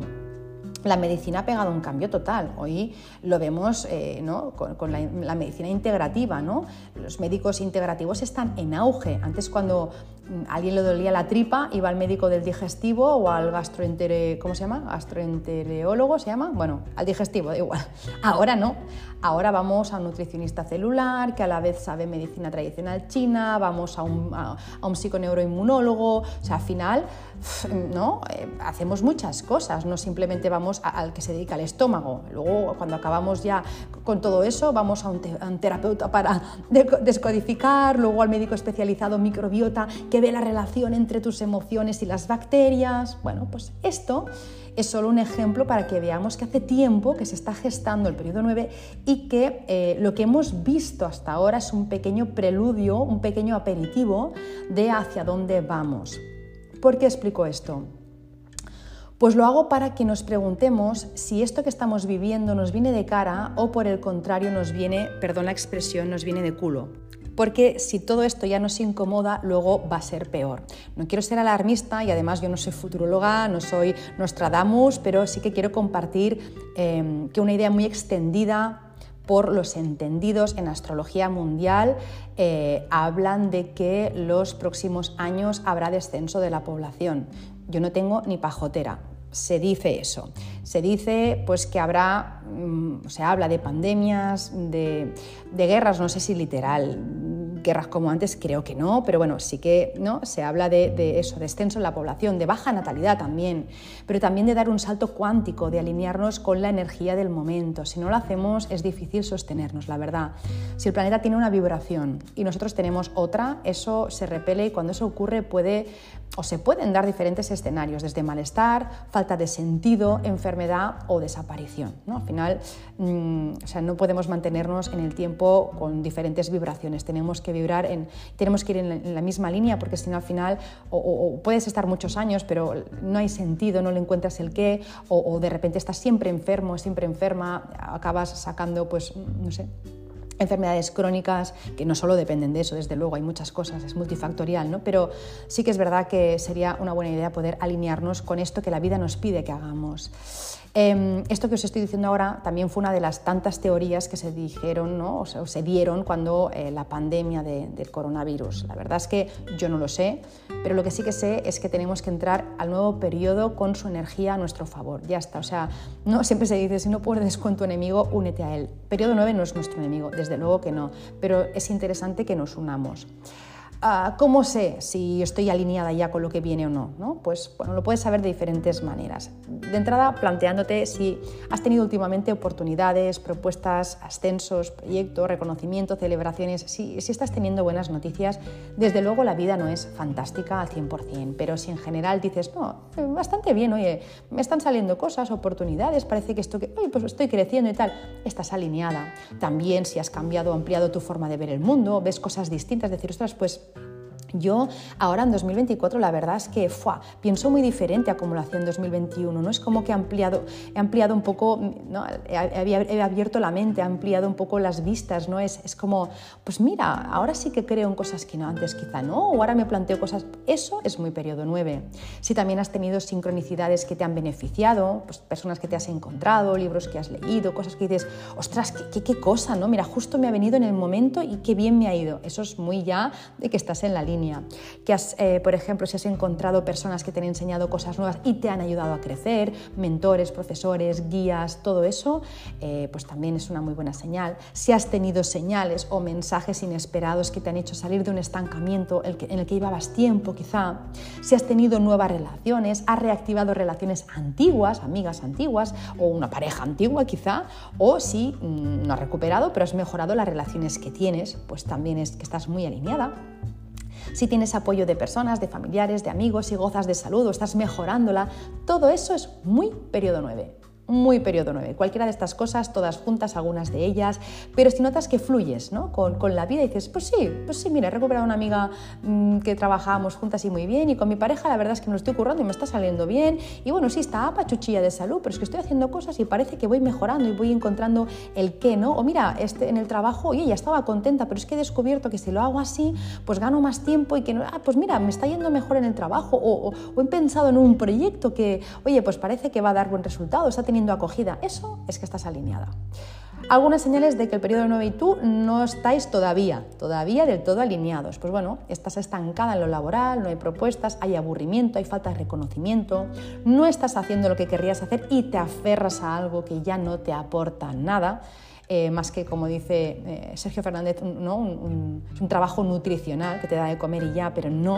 La medicina ha pegado un cambio total. Hoy lo vemos eh, ¿no? con, con la, la medicina integrativa, ¿no? Los médicos integrativos están en auge. Antes, cuando a alguien le dolía la tripa, iba al médico del digestivo o al gastroentere, ¿cómo se llama? Gastroenterólogo se llama, bueno, al digestivo, da igual. Ahora no. Ahora vamos a un nutricionista celular que a la vez sabe medicina tradicional china, vamos a un, a, a un psiconeuroinmunólogo. O sea, al final, ¿no? Eh, hacemos muchas cosas, no simplemente vamos a, al que se dedica al estómago. Luego, cuando acabamos ya con todo eso, vamos a un, te, a un terapeuta para descodificar, luego al médico especializado en microbiota que ve la relación entre tus emociones y las bacterias. Bueno, pues esto es solo un ejemplo para que veamos que hace tiempo que se está gestando el periodo nueve y que eh, lo que hemos visto hasta ahora es un pequeño preludio, un pequeño aperitivo de hacia dónde vamos. ¿Por qué explico esto? Pues lo hago para que nos preguntemos si esto que estamos viviendo nos viene de cara o por el contrario nos viene, perdón la expresión, nos viene de culo. Porque si todo esto ya nos incomoda, luego va a ser peor. No quiero ser alarmista y además yo no soy futuróloga, no soy Nostradamus, pero sí que quiero compartir eh, que una idea muy extendida por los entendidos en astrología mundial eh, hablan de que los próximos años habrá descenso de la población. Yo no tengo ni pajotera. Se dice eso, se dice pues que habrá, mmm, se habla de pandemias, de, de guerras, no sé si literal, guerras como antes creo que no, pero bueno, sí que ¿no? Se habla de, de eso, descenso en la población, de baja natalidad también, pero también de dar un salto cuántico, de alinearnos con la energía del momento. Si no lo hacemos es difícil sostenernos, la verdad. Si el planeta tiene una vibración y nosotros tenemos otra, eso se repele y cuando eso ocurre puede o se pueden dar diferentes escenarios, desde malestar, falta de sentido, enfermedad o desaparición, ¿no? Al final, mmm, o sea, no podemos mantenernos en el tiempo con diferentes vibraciones, tenemos que vibrar, en, tenemos que ir en la, en la misma línea, porque si no al final o, o, o puedes estar muchos años, pero no hay sentido, no le encuentras el qué, o, o de repente estás siempre enfermo, siempre enferma, acabas sacando, pues, no sé, enfermedades crónicas que no solo dependen de eso, desde luego hay muchas cosas, es multifactorial, ¿no? Pero sí que es verdad que sería una buena idea poder alinearnos con esto que la vida nos pide que hagamos. Eh, esto que os estoy diciendo ahora también fue una de las tantas teorías que se dijeron, ¿no? o, se, o se dieron cuando eh, la pandemia de, del coronavirus. La verdad es que yo no lo sé, pero lo que sí que sé es que tenemos que entrar al nuevo periodo con su energía a nuestro favor. Ya está, o sea, no, siempre se dice, si no puedes con tu enemigo, únete a él. Periodo nueve no es nuestro enemigo, desde luego que no, pero es interesante que nos unamos. Uh, ¿Cómo sé si estoy alineada ya con lo que viene o no? ¿no? Pues bueno, lo puedes saber de diferentes maneras. De entrada, planteándote si has tenido últimamente oportunidades, propuestas, ascensos, proyectos, reconocimiento, celebraciones. Si, si estás teniendo buenas noticias, desde luego la vida no es fantástica al cien por cien, pero si en general dices, no, bastante bien, oye, me están saliendo cosas, oportunidades, parece que esto que, oye, pues estoy creciendo y tal, estás alineada. También si has cambiado o ampliado tu forma de ver el mundo, ves cosas distintas, decir, ostras, pues yo ahora en dos mil veinticuatro la verdad es que ¡fua! Pienso muy diferente a como lo hacía en dos mil veintiuno, ¿no? Es como que he ampliado, he ampliado un poco, ¿no? he, he abierto la mente, he ampliado un poco las vistas, ¿no? Es, es como, pues mira, ahora sí que creo en cosas que no, antes quizá no, o ahora me planteo cosas, eso es muy periodo nueve. Si también has tenido sincronicidades que te han beneficiado, pues personas que te has encontrado, libros que has leído, cosas que dices, ostras, qué, qué, qué cosa, ¿no? Mira, justo me ha venido en el momento y qué bien me ha ido. Eso es muy ya de que estás en la línea. Que has, eh, por ejemplo, si has encontrado personas que te han enseñado cosas nuevas y te han ayudado a crecer, mentores, profesores, guías, todo eso, eh, pues también es una muy buena señal. Si has tenido señales o mensajes inesperados que te han hecho salir de un estancamiento en el que llevabas tiempo, quizá. Si has tenido nuevas relaciones, has reactivado relaciones antiguas, amigas antiguas o una pareja antigua, quizá, o si mmm, no has recuperado, pero has mejorado las relaciones que tienes, pues también es que estás muy alineada. Si tienes apoyo de personas, de familiares, de amigos, si gozas de salud o estás mejorándola, todo eso es muy periodo nueve. Muy periodo nueve. Cualquiera de estas cosas, todas juntas, algunas de ellas, pero si notas que fluyes, ¿no? con, con la vida y dices, pues sí, pues sí, mira, he recuperado una amiga mmm, que trabajábamos juntas y muy bien, y con mi pareja la verdad es que me lo estoy currando y me está saliendo bien, y bueno, sí, está apachuchilla de salud, pero es que estoy haciendo cosas y parece que voy mejorando y voy encontrando el qué, ¿no? O mira, este, en el trabajo, oye, ya estaba contenta, pero es que he descubierto que si lo hago así, pues gano más tiempo y que, no, ah, pues mira, me está yendo mejor en el trabajo, o, o, o he pensado en un proyecto que, oye, pues parece que va a dar buen resultado, está teniendo acogida. Eso es que estás alineada. Algunas señales de que el periodo nueve y tú no estáis todavía, todavía del todo alineados. Pues bueno, estás estancada en lo laboral, no hay propuestas, hay aburrimiento, hay falta de reconocimiento, no estás haciendo lo que querrías hacer y te aferras a algo que ya no te aporta nada. Eh, más que, como dice eh, Sergio Fernández, ¿no? un, un, un trabajo nutricional que te da de comer y ya, pero no.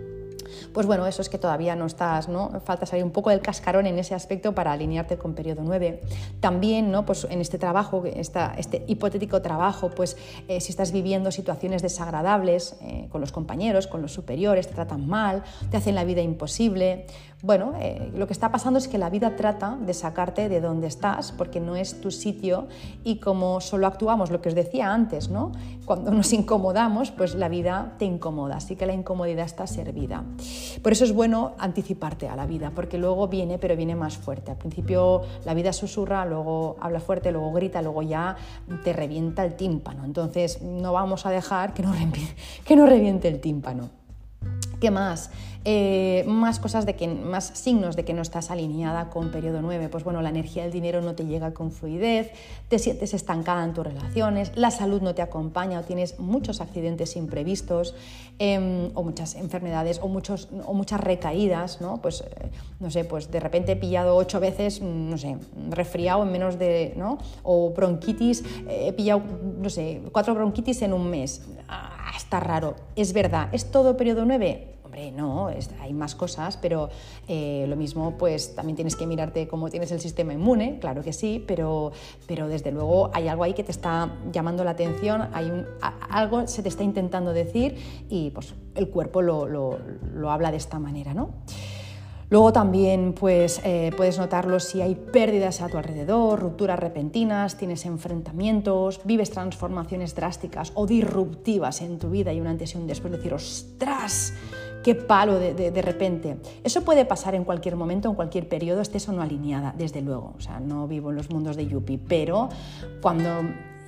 Pues bueno, eso es que todavía no estás, ¿no? Falta salir un poco del cascarón en ese aspecto para alinearte con periodo nueve. También, ¿no? Pues en este trabajo, esta, este hipotético trabajo, pues eh, si estás viviendo situaciones desagradables eh, con los compañeros, con los superiores, te tratan mal, te hacen la vida imposible. Bueno, eh, lo que está pasando es que la vida trata de sacarte de donde estás porque no es tu sitio, y como solo actuamos, lo que os decía antes, ¿no? Cuando nos incomodamos, pues la vida te incomoda, así que la incomodidad está servida. Por eso es bueno anticiparte a la vida, porque luego viene, pero viene más fuerte. Al principio la vida susurra, luego habla fuerte, luego grita, luego ya te revienta el tímpano. Entonces no vamos a dejar que nos, que nos reviente el tímpano. ¿Qué más? Eh, más cosas de que, más signos de que no estás alineada con periodo nueve. Pues bueno, la energía del dinero no te llega con fluidez, te sientes estancada en tus relaciones, la salud no te acompaña o tienes muchos accidentes imprevistos, eh, o muchas enfermedades o, muchos, o muchas recaídas, ¿no? Pues, eh, no sé, pues de repente he pillado ocho veces, no sé, resfriado en menos de, ¿no? O bronquitis, eh, he pillado, no sé, cuatro bronquitis en un mes. Ah, está raro. Es verdad, ¿es todo periodo nueve? Hombre, no, es, hay más cosas, pero eh, lo mismo, pues también tienes que mirarte cómo tienes el sistema inmune, claro que sí, pero, pero desde luego hay algo ahí que te está llamando la atención, hay un, a, algo se te está intentando decir y pues el cuerpo lo, lo, lo habla de esta manera, ¿no? Luego también pues, eh, puedes notarlo si hay pérdidas a tu alrededor, rupturas repentinas, tienes enfrentamientos, vives transformaciones drásticas o disruptivas en tu vida y un antes y un después, decir, ¡ostras! ¡Qué palo de, de, de repente! Eso puede pasar en cualquier momento, en cualquier periodo, estés o no alineada, desde luego. O sea, no vivo en los mundos de Yuppie, pero cuando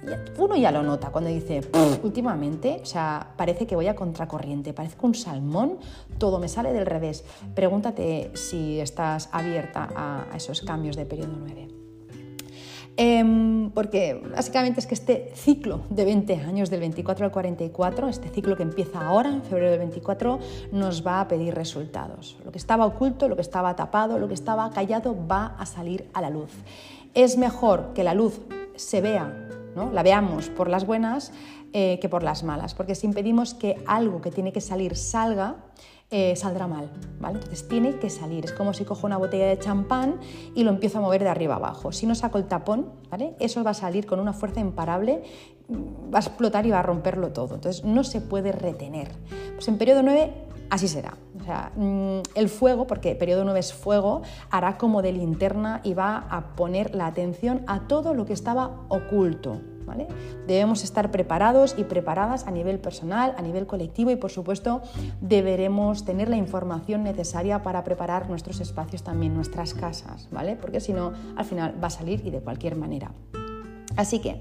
uno ya lo nota cuando dice, últimamente, o sea, parece que voy a contracorriente, parezco un salmón, todo me sale del revés. Pregúntate si estás abierta a, a esos cambios de periodo nueve. Eh, porque básicamente es que este ciclo de veinte años, del veinticuatro al cuarenta y cuatro, este ciclo que empieza ahora, en febrero del veinticuatro, nos va a pedir resultados. Lo que estaba oculto, lo que estaba tapado, lo que estaba callado va a salir a la luz. Es mejor que la luz se vea, ¿no? La veamos por las buenas eh, que por las malas, porque si impedimos que algo que tiene que salir salga, Eh, saldrá mal, ¿vale? Entonces tiene que salir. Es como si cojo una botella de champán y lo empiezo a mover de arriba abajo. Si no saco el tapón, ¿vale? Eso va a salir con una fuerza imparable, va a explotar y va a romperlo todo. Entonces no se puede retener. Pues en periodo nueve así será. O sea, el fuego, porque periodo nueve es fuego, hará como de linterna y va a poner la atención a todo lo que estaba oculto. ¿Vale? Debemos estar preparados y preparadas a nivel personal, a nivel colectivo y, por supuesto, deberemos tener la información necesaria para preparar nuestros espacios, también nuestras casas, ¿vale? Porque si no, al final va a salir y de cualquier manera. Así que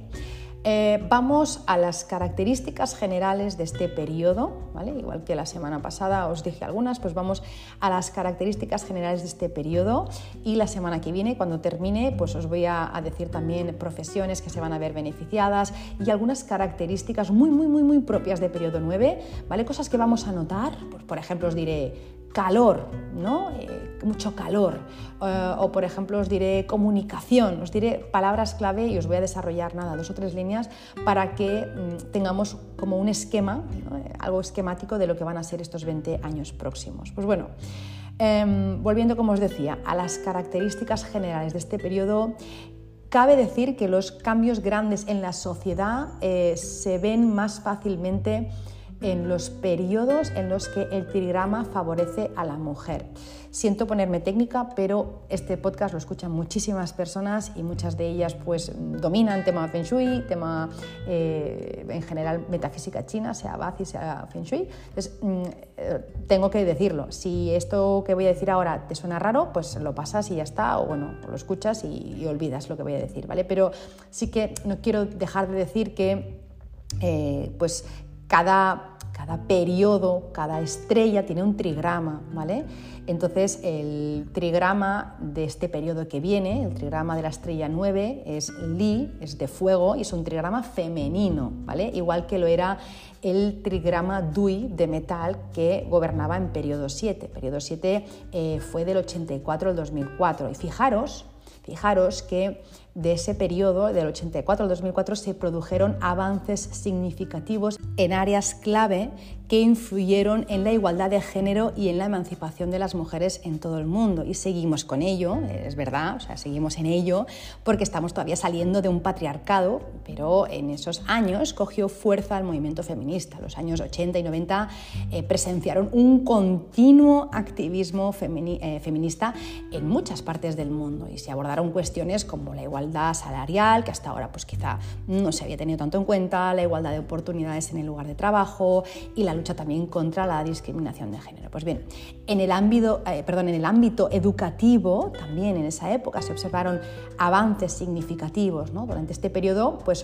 eh, vamos a las características generales de este periodo, ¿vale? Igual que la semana pasada os dije algunas, pues vamos a las características generales de este periodo y la semana que viene, cuando termine, pues os voy a, a decir también profesiones que se van a ver beneficiadas y algunas características muy, muy, muy, muy propias de periodo nueve, ¿vale? Cosas que vamos a notar, por, por ejemplo, os diré calor, ¿no? Eh, mucho calor, eh, o por ejemplo os diré comunicación, os diré palabras clave y os voy a desarrollar nada, dos o tres líneas para que mm, tengamos como un esquema, ¿no? eh, algo esquemático de lo que van a ser estos veinte años próximos. Pues bueno, eh, volviendo como os decía a las características generales de este periodo, cabe decir que los cambios grandes en la sociedad eh, se ven más fácilmente en los periodos en los que el trigrama favorece a la mujer. Siento ponerme técnica, pero este podcast lo escuchan muchísimas personas y muchas de ellas pues dominan tema Feng Shui, tema eh, en general metafísica china, sea Bazi, sea Feng Shui. Entonces, eh, tengo que decirlo. Si esto que voy a decir ahora te suena raro, pues lo pasas y ya está, o bueno, lo escuchas y, y olvidas lo que voy a decir, ¿vale? Pero sí que no quiero dejar de decir que eh, pues cada Cada periodo, cada estrella tiene un trigrama, ¿vale? Entonces, el trigrama de este periodo que viene, el trigrama de la estrella nueve, es Li, es de fuego y es un trigrama femenino, ¿vale? Igual que lo era el trigrama Dui de metal que gobernaba en periodo siete. Periodo siete eh, fue del ochenta y cuatro al dos mil cuatro. Y fijaros, fijaros que de ese periodo, del ochenta y cuatro al dos mil cuatro, se produjeron avances significativos en áreas clave que influyeron en la igualdad de género y en la emancipación de las mujeres en todo el mundo. Y seguimos con ello, es verdad, o sea, seguimos en ello, porque estamos todavía saliendo de un patriarcado, pero en esos años cogió fuerza el movimiento feminista. Los años ochenta y noventa eh, presenciaron un continuo activismo femini- eh, feminista en muchas partes del mundo y se abordaron cuestiones como la igualdad salarial, que hasta ahora pues quizá no se había tenido tanto en cuenta, la igualdad de oportunidades en el lugar de trabajo y la lucha también contra la discriminación de género. Pues bien, en el ámbito, eh, perdón, en el ámbito educativo, también en esa época se observaron avances significativos, ¿no? Durante este periodo, pues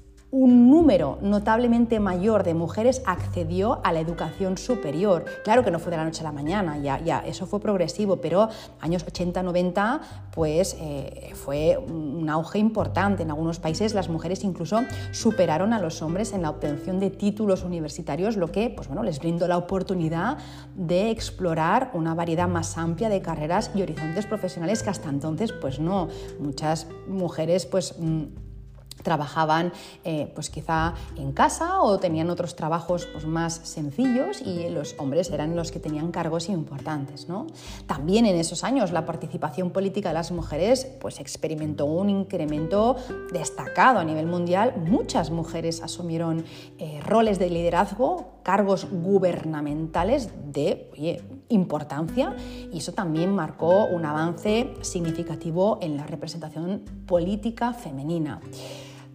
un número notablemente mayor de mujeres accedió a la educación superior. Claro que no fue de la noche a la mañana, ya, ya eso fue progresivo, pero años ochenta noventa pues, eh, fue un auge importante. En algunos países las mujeres incluso superaron a los hombres en la obtención de títulos universitarios, lo que pues, bueno, les brindó la oportunidad de explorar una variedad más amplia de carreras y horizontes profesionales que hasta entonces pues no. Muchas mujeres pues trabajaban eh, pues quizá en casa o tenían otros trabajos pues, más sencillos y los hombres eran los que tenían cargos importantes, ¿no? También en esos años la participación política de las mujeres pues, experimentó un incremento destacado a nivel mundial. Muchas mujeres asumieron eh, roles de liderazgo, cargos gubernamentales de oye, importancia y eso también marcó un avance significativo en la representación política femenina.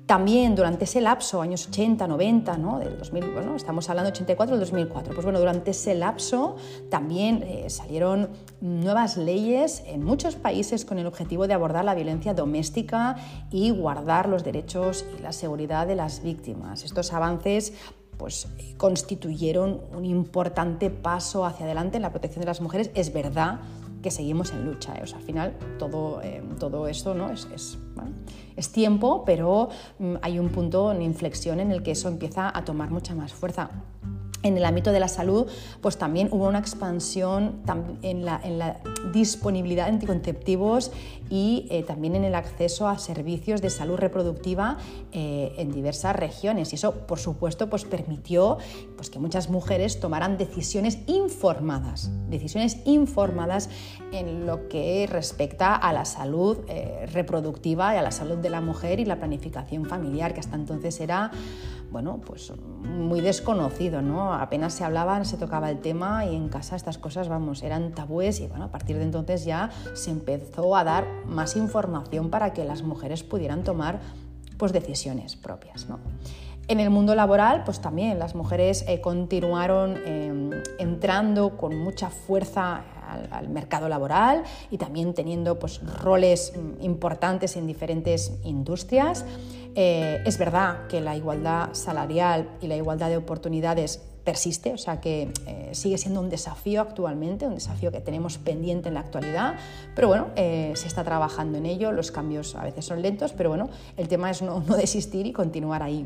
También durante ese lapso, años ochenta, noventa, ¿no? Del dos mil, bueno, estamos hablando de ochenta y cuatro al dos mil cuatro, pues bueno, durante ese lapso también eh, salieron nuevas leyes en muchos países con el objetivo de abordar la violencia doméstica y guardar los derechos y la seguridad de las víctimas. Estos avances pues, constituyeron un importante paso hacia adelante en la protección de las mujeres. Es verdad que seguimos en lucha, ¿eh? O sea, al final todo, eh, todo esto, ¿no? es, es, bueno, es tiempo, pero mm, hay un punto en inflexión en el que eso empieza a tomar mucha más fuerza. En el ámbito de la salud, pues también hubo una expansión en la, en la disponibilidad de anticonceptivos y eh, también en el acceso a servicios de salud reproductiva eh, en diversas regiones. Y eso, por supuesto, pues permitió pues, que muchas mujeres tomaran decisiones informadas, decisiones informadas en lo que respecta a la salud eh, reproductiva y a la salud de la mujer y la planificación familiar, que hasta entonces era, bueno, pues muy desconocido, ¿no? Apenas se hablaba, se tocaba el tema y en casa estas cosas, vamos, eran tabúes y bueno, a partir de entonces ya se empezó a dar más información para que las mujeres pudieran tomar pues, decisiones propias, ¿no? En el mundo laboral, pues también las mujeres eh, continuaron eh, entrando con mucha fuerza al, al mercado laboral y también teniendo pues, roles importantes en diferentes industrias. Eh, es verdad que la igualdad salarial y la igualdad de oportunidades persiste, o sea que eh, sigue siendo un desafío actualmente, un desafío que tenemos pendiente en la actualidad, pero bueno, eh, se está trabajando en ello, los cambios a veces son lentos, pero bueno, el tema es no, no desistir y continuar ahí.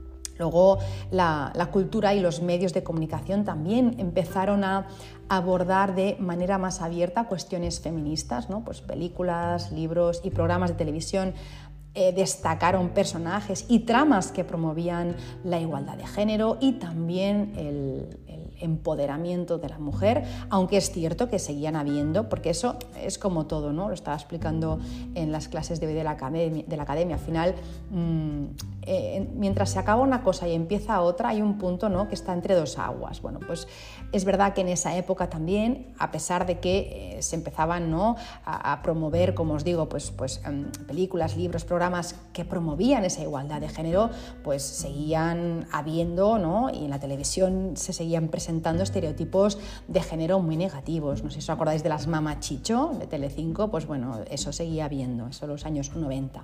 Luego la, la cultura y los medios de comunicación también empezaron a abordar de manera más abierta cuestiones feministas, ¿no? Pues películas, libros y programas de televisión Eh, destacaron personajes y tramas que promovían la igualdad de género y también el, el empoderamiento de la mujer, aunque es cierto que seguían habiendo, porque eso es como todo, ¿no? Lo estaba explicando en las clases de hoy de la academia, de la academia. Al final, mmm, eh, mientras se acaba una cosa y empieza otra, hay un punto, ¿no? Que está entre dos aguas. Bueno, pues es verdad que en esa época también, a pesar de que eh, se empezaban, ¿no? a, a promover, como os digo, pues, pues um, películas, libros, programas, programas que promovían esa igualdad de género, pues seguían habiendo, ¿no? Y en la televisión se seguían presentando estereotipos de género muy negativos. No sé si os acordáis de las Mamachicho de Telecinco, pues bueno, eso seguía habiendo, eso en los años noventa.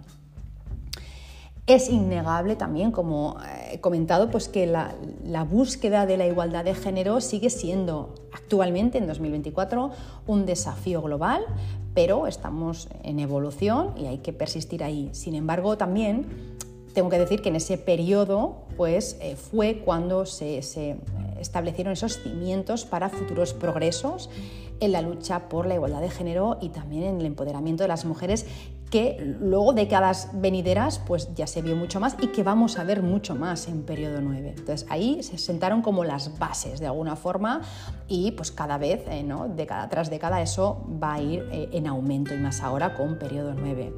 Es innegable también, como he comentado, pues que la, la búsqueda de la igualdad de género sigue siendo actualmente, en dos mil veinticuatro, un desafío global, pero estamos en evolución y hay que persistir ahí. Sin embargo, también tengo que decir que en ese periodo pues, eh, fue cuando se, se establecieron esos cimientos para futuros progresos en la lucha por la igualdad de género y también en el empoderamiento de las mujeres, que luego, décadas venideras, pues ya se vio mucho más y que vamos a ver mucho más en periodo nueve. Entonces ahí se sentaron como las bases de alguna forma y pues cada vez, eh, ¿no? década tras década, eso va a ir eh, en aumento y más ahora con periodo nueve.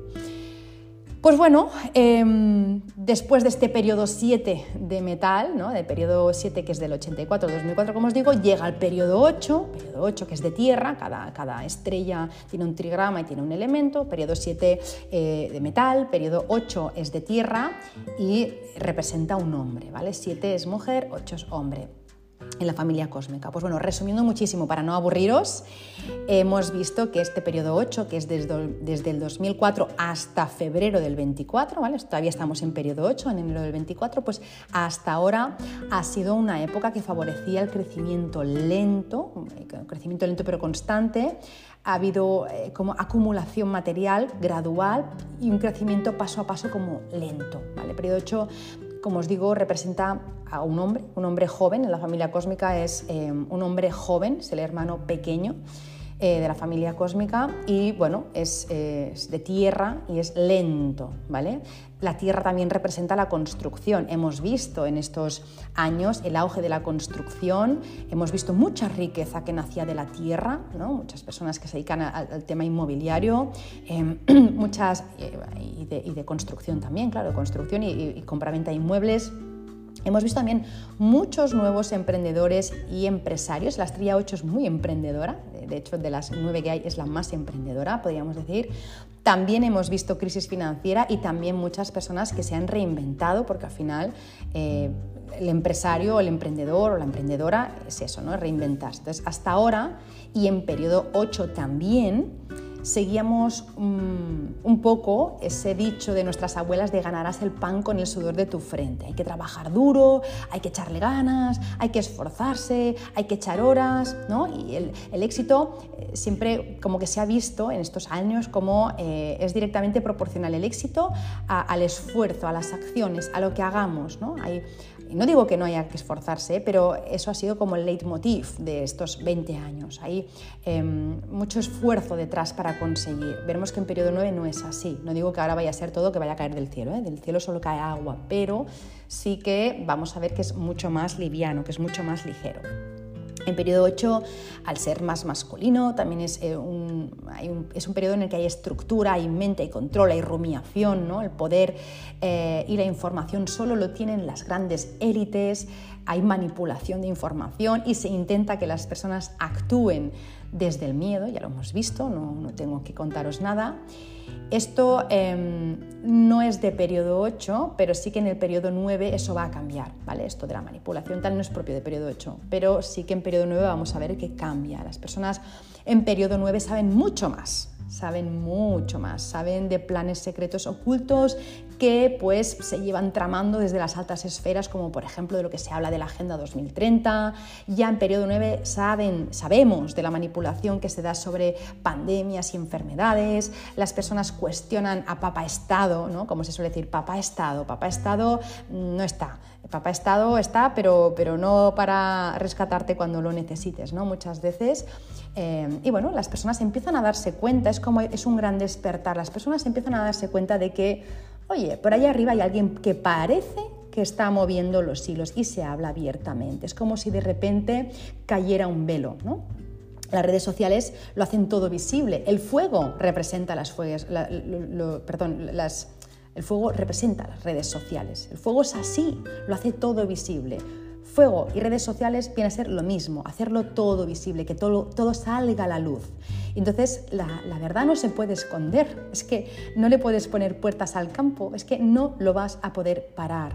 Pues bueno, eh, después de este periodo siete de metal, ¿no? de periodo siete que es del ochenta y cuatro al dos mil cuatro, como os digo, llega el periodo ocho, periodo ocho que es de tierra, cada, cada estrella tiene un trigrama y tiene un elemento, periodo siete eh, de metal, periodo ocho es de tierra y representa un hombre, ¿vale? siete es mujer, ocho es hombre. En la familia cósmica. Pues bueno, resumiendo muchísimo para no aburriros, hemos visto que este periodo ocho, que es desde, desde el dos mil cuatro hasta febrero del veinticuatro, ¿vale? Todavía estamos en periodo ocho, en enero del veinticuatro, pues hasta ahora ha sido una época que favorecía el crecimiento lento, un crecimiento lento pero constante. Ha habido eh, como acumulación material gradual y un crecimiento paso a paso como lento, ¿vale? El periodo ocho, como os digo, representa a un hombre, un hombre joven. En la familia cósmica es eh, un hombre joven, es el hermano pequeño eh, de la familia cósmica y bueno, es, eh, es de tierra y es lento, ¿vale? La tierra también representa la construcción. Hemos visto en estos años el auge de la construcción, hemos visto mucha riqueza que nacía de la tierra, ¿no? Muchas personas que se dedican a, al tema inmobiliario, eh, muchas, eh, y, de, y de construcción también, claro, de construcción y, y, y compraventa de inmuebles. Hemos visto también muchos nuevos emprendedores y empresarios. La estrella ocho es muy emprendedora, de hecho de las nueve que hay es la más emprendedora, podríamos decir. También hemos visto crisis financiera y también muchas personas que se han reinventado, porque al final eh, el empresario o el emprendedor o la emprendedora es eso, ¿no? Es reinventarse. Entonces, hasta ahora y en periodo ocho también seguíamos um, un poco ese dicho de nuestras abuelas de ganarás el pan con el sudor de tu frente. Hay que trabajar duro, hay que echarle ganas, hay que esforzarse, hay que echar horas, ¿no? Y el, el éxito eh, siempre como que se ha visto en estos años como eh, es directamente proporcional el éxito a, al esfuerzo, a las acciones, a lo que hagamos, ¿no? Hay, no digo que no haya que esforzarse, pero eso ha sido como el leitmotiv de estos veinte años. Hay eh, mucho esfuerzo detrás para conseguir. Veremos que en periodo nueve no es así. No digo que ahora vaya a ser todo que vaya a caer del cielo, ¿eh? Del cielo solo cae agua, pero sí que vamos a ver que es mucho más liviano, que es mucho más ligero. En periodo ocho, al ser más masculino, también es, eh, un, hay un, es un periodo en el que hay estructura, hay mente, hay control, hay rumiación, ¿no? El poder eh, y la información solo lo tienen las grandes élites, hay manipulación de información y se intenta que las personas actúen desde el miedo, ya lo hemos visto, no, no tengo que contaros nada. Esto eh, no es de periodo ocho, pero sí que en el periodo nueve eso va a cambiar, ¿vale? Esto de la manipulación tal no es propio de periodo ocho, pero sí que en periodo nueve vamos a ver que cambia. Las personas en periodo nueve saben mucho más, saben mucho más, saben de planes secretos ocultos que pues se llevan tramando desde las altas esferas, como por ejemplo de lo que se habla de la Agenda dos mil treinta. Ya en periodo nueve saben, sabemos de la manipulación que se da sobre pandemias y enfermedades. Las personas cuestionan a Papá Estado, ¿no? Como se suele decir, Papá Estado, Papá Estado no está. Papá Estado está, pero, pero no para rescatarte cuando lo necesites, ¿no? Muchas veces. Eh, y bueno, las personas empiezan a darse cuenta, es como es un gran despertar, las personas empiezan a darse cuenta de que, oye, por allá arriba hay alguien que parece que está moviendo los hilos y se habla abiertamente. Es como si de repente cayera un velo, ¿no? Las redes sociales lo hacen todo visible. El fuego representa las fuegues, la, lo, lo, perdón, las... El fuego representa las redes sociales. El fuego es así, lo hace todo visible. Fuego y redes sociales viene a ser lo mismo, hacerlo todo visible, que todo, todo salga a la luz. Entonces, la, la verdad no se puede esconder, es que no le puedes poner puertas al campo, es que no lo vas a poder parar.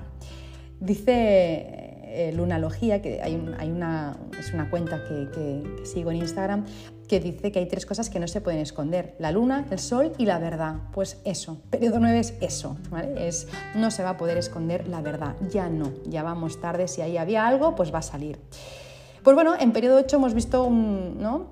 Dice eh, Lunalogía, que hay, un, hay una, es una cuenta que, que, que sigo en Instagram, que dice que hay tres cosas que no se pueden esconder: la luna, el sol y la verdad. Pues eso, periodo nueve es eso, ¿vale? Es, no se va a poder esconder la verdad, ya no, ya vamos tarde, si ahí había algo, pues va a salir. Pues bueno, en periodo ocho hemos visto un, ¿no?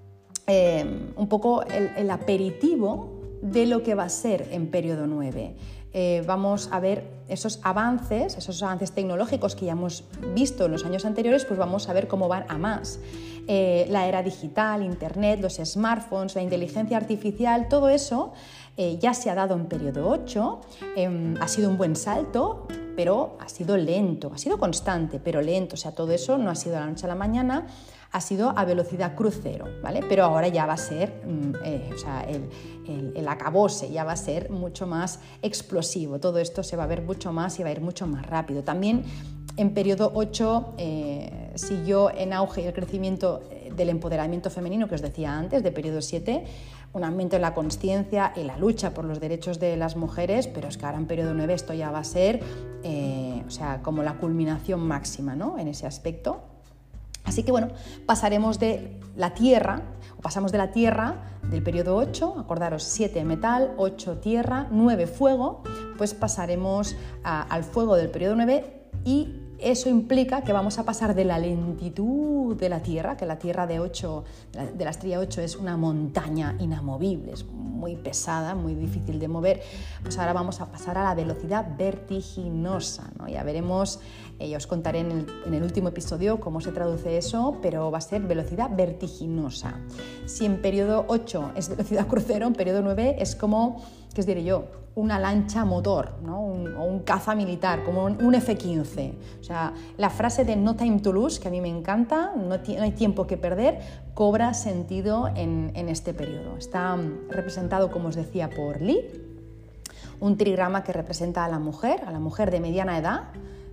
eh, un poco el, el aperitivo de lo que va a ser en periodo nueve. Eh, vamos a ver esos avances, esos avances tecnológicos que ya hemos visto en los años anteriores, pues vamos a ver cómo van a más. Eh, la era digital, internet, los smartphones, la inteligencia artificial, todo eso eh, ya se ha dado en periodo ocho, eh, ha sido un buen salto, pero ha sido lento, ha sido constante, pero lento, o sea, todo eso no ha sido de la noche a la mañana, ha sido a velocidad crucero, ¿vale? Pero ahora ya va a ser, eh, o sea, el, el, el acabose ya va a ser mucho más explosivo, todo esto se va a ver mucho más y va a ir mucho más rápido. También en periodo ocho eh, siguió en auge el crecimiento del empoderamiento femenino que os decía antes, de periodo siete, un aumento en la consciencia y la lucha por los derechos de las mujeres, pero es que ahora en periodo nueve esto ya va a ser, eh, o sea, como la culminación máxima, ¿no? En ese aspecto. Así que bueno, pasaremos de la Tierra, o pasamos de la Tierra del periodo ocho, acordaros, siete metal, ocho tierra, nueve fuego, pues pasaremos a, al fuego del periodo nueve y eso implica que vamos a pasar de la lentitud de la Tierra, que la Tierra de, ocho, de la estrella ocho es una montaña inamovible, es muy pesada, muy difícil de mover, pues ahora vamos a pasar a la velocidad vertiginosa, ¿no? Ya veremos, eh, os contaré en el, en el último episodio cómo se traduce eso, pero va a ser velocidad vertiginosa. Si en periodo ocho es velocidad crucero, en periodo nueve es como, ¿qué os diré yo?, una lancha motor, ¿no? un, o un caza militar, como un, un efe quince. O sea, la frase de no time to lose, que a mí me encanta, no, no hay tiempo que perder, cobra sentido en, en este periodo. Está representado, como os decía, por Li, un trigrama que representa a la mujer, a la mujer de mediana edad,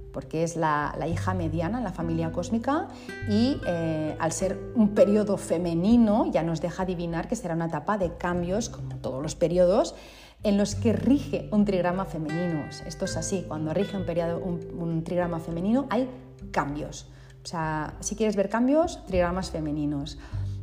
porque es la, la hija mediana en la familia cósmica y eh, al ser un periodo femenino ya nos deja adivinar que será una etapa de cambios, como todos los periodos, en los que rige un trigrama femenino. Esto es así, cuando rige un, periodo, un, un trigrama femenino hay cambios. O sea, si quieres ver cambios, trigramas femeninos.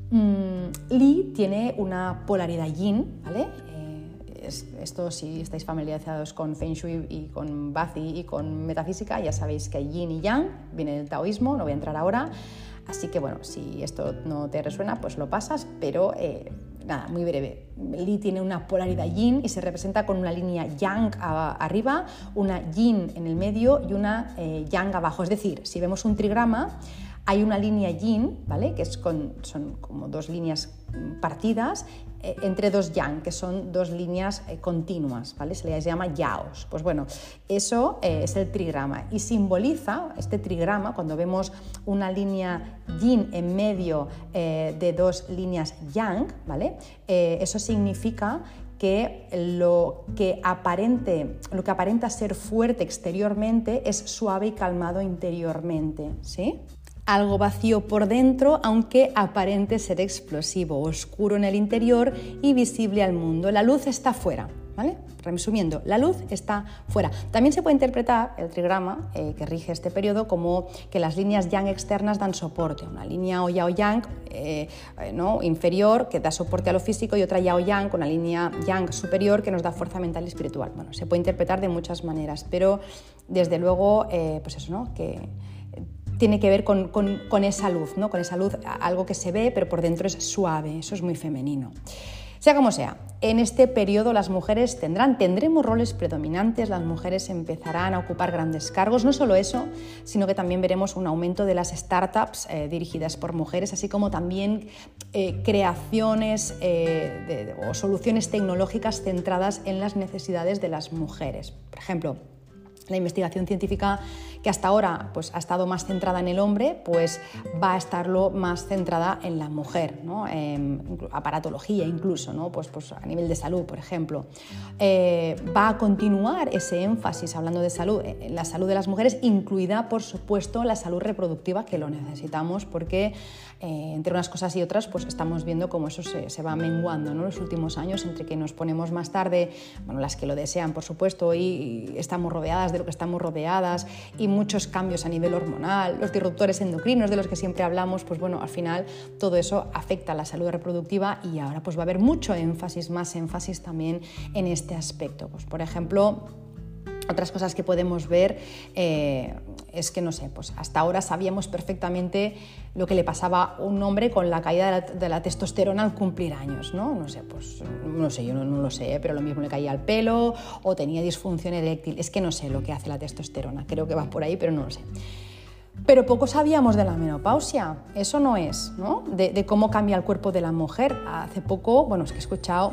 Mm, Li tiene una polaridad yin, ¿vale? Eh, es, esto, si estáis familiarizados con Feng Shui y con Bazi y con metafísica, ya sabéis que hay yin y yang, viene del taoísmo, no voy a entrar ahora. Así que bueno, si esto no te resuena, pues lo pasas, pero eh, nada, muy breve. Li tiene una polaridad yin y se representa con una línea yang a, arriba, una yin en el medio y una eh, yang abajo. Es decir, si vemos un trigrama, hay una línea yin, ¿vale? Que es con, son como dos líneas partidas eh, entre dos yang, que son dos líneas eh, continuas, ¿vale? Se les llama yaos. Pues bueno, eso eh, es el trigrama y simboliza este trigrama, cuando vemos una línea yin en medio eh, de dos líneas yang, ¿vale? Eh, eso significa que lo que, aparente, lo que aparenta ser fuerte exteriormente es suave y calmado interiormente, ¿sí? Algo vacío por dentro, aunque aparente ser explosivo, oscuro en el interior y visible al mundo. La luz está fuera, ¿vale? Resumiendo, la luz está fuera. También se puede interpretar el trigrama eh, que rige este periodo como que las líneas yang externas dan soporte. Una línea o yao yang eh, ¿no? inferior que da soporte a lo físico y otra yao yang con una línea yang superior que nos da fuerza mental y espiritual. Bueno, se puede interpretar de muchas maneras, pero desde luego, eh, pues eso, ¿no? Que tiene que ver con, con, con esa luz, ¿no? Con esa luz, algo que se ve, pero por dentro es suave, eso es muy femenino. Sea como sea, en este periodo las mujeres tendrán, tendremos roles predominantes, las mujeres empezarán a ocupar grandes cargos, no solo eso, sino que también veremos un aumento de las startups eh, dirigidas por mujeres, así como también eh, creaciones eh, de, o soluciones tecnológicas centradas en las necesidades de las mujeres. Por ejemplo, la investigación científica que hasta ahora pues, ha estado más centrada en el hombre, pues va a estarlo más centrada en la mujer, ¿no? Eh, aparatología incluso, ¿no? pues, pues a nivel de salud, por ejemplo. Eh, va a continuar ese énfasis, hablando de salud, en la salud de las mujeres, incluida, por supuesto, la salud reproductiva, que lo necesitamos porque, eh, entre unas cosas y otras, pues estamos viendo cómo eso se, se va menguando, ¿no? Los últimos años, entre que nos ponemos más tarde, bueno, las que lo desean, por supuesto, y, y estamos rodeadas de lo que estamos rodeadas y muchos cambios a nivel hormonal, los disruptores endocrinos de los que siempre hablamos, pues bueno, al final todo eso afecta a la salud reproductiva y ahora pues va a haber mucho énfasis, más énfasis también en este aspecto. Pues por ejemplo, otras cosas que podemos ver eh, es que, no sé, pues hasta ahora sabíamos perfectamente lo que le pasaba a un hombre con la caída de la, de la testosterona al cumplir años, ¿no? No sé, pues, no sé, yo no, no lo sé, pero lo mismo le caía el pelo o tenía disfunción eréctil. Es que no sé lo que hace la testosterona, creo que va por ahí, pero no lo sé. Pero poco sabíamos de la menopausia, eso no es, ¿no? De, de cómo cambia el cuerpo de la mujer. Hace poco, bueno, es que he escuchado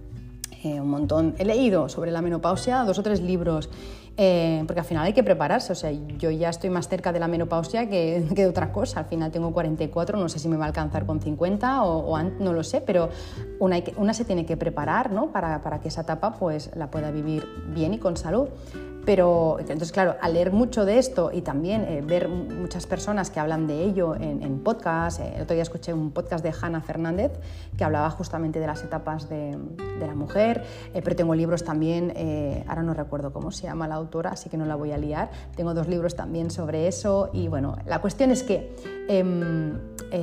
Eh, un montón. He leído sobre la menopausia dos o tres libros, eh, porque al final hay que prepararse. O sea, yo ya estoy más cerca de la menopausia que, que de otra cosa. Al final tengo cuarenta y cuatro, no sé si me va a alcanzar con cincuenta o, o no lo sé, pero una, hay que, una se tiene que preparar, ¿no? para, para que esa etapa pues, la pueda vivir bien y con salud. Pero entonces, claro, al leer mucho de esto y también eh, ver muchas personas que hablan de ello en, en podcast, eh, el otro día escuché un podcast de Hanna Fernández que hablaba justamente de las etapas de, de la mujer, eh, pero tengo libros también, eh, ahora no recuerdo cómo se llama la autora, así que no la voy a liar, tengo dos libros también sobre eso y bueno, la cuestión es que eh,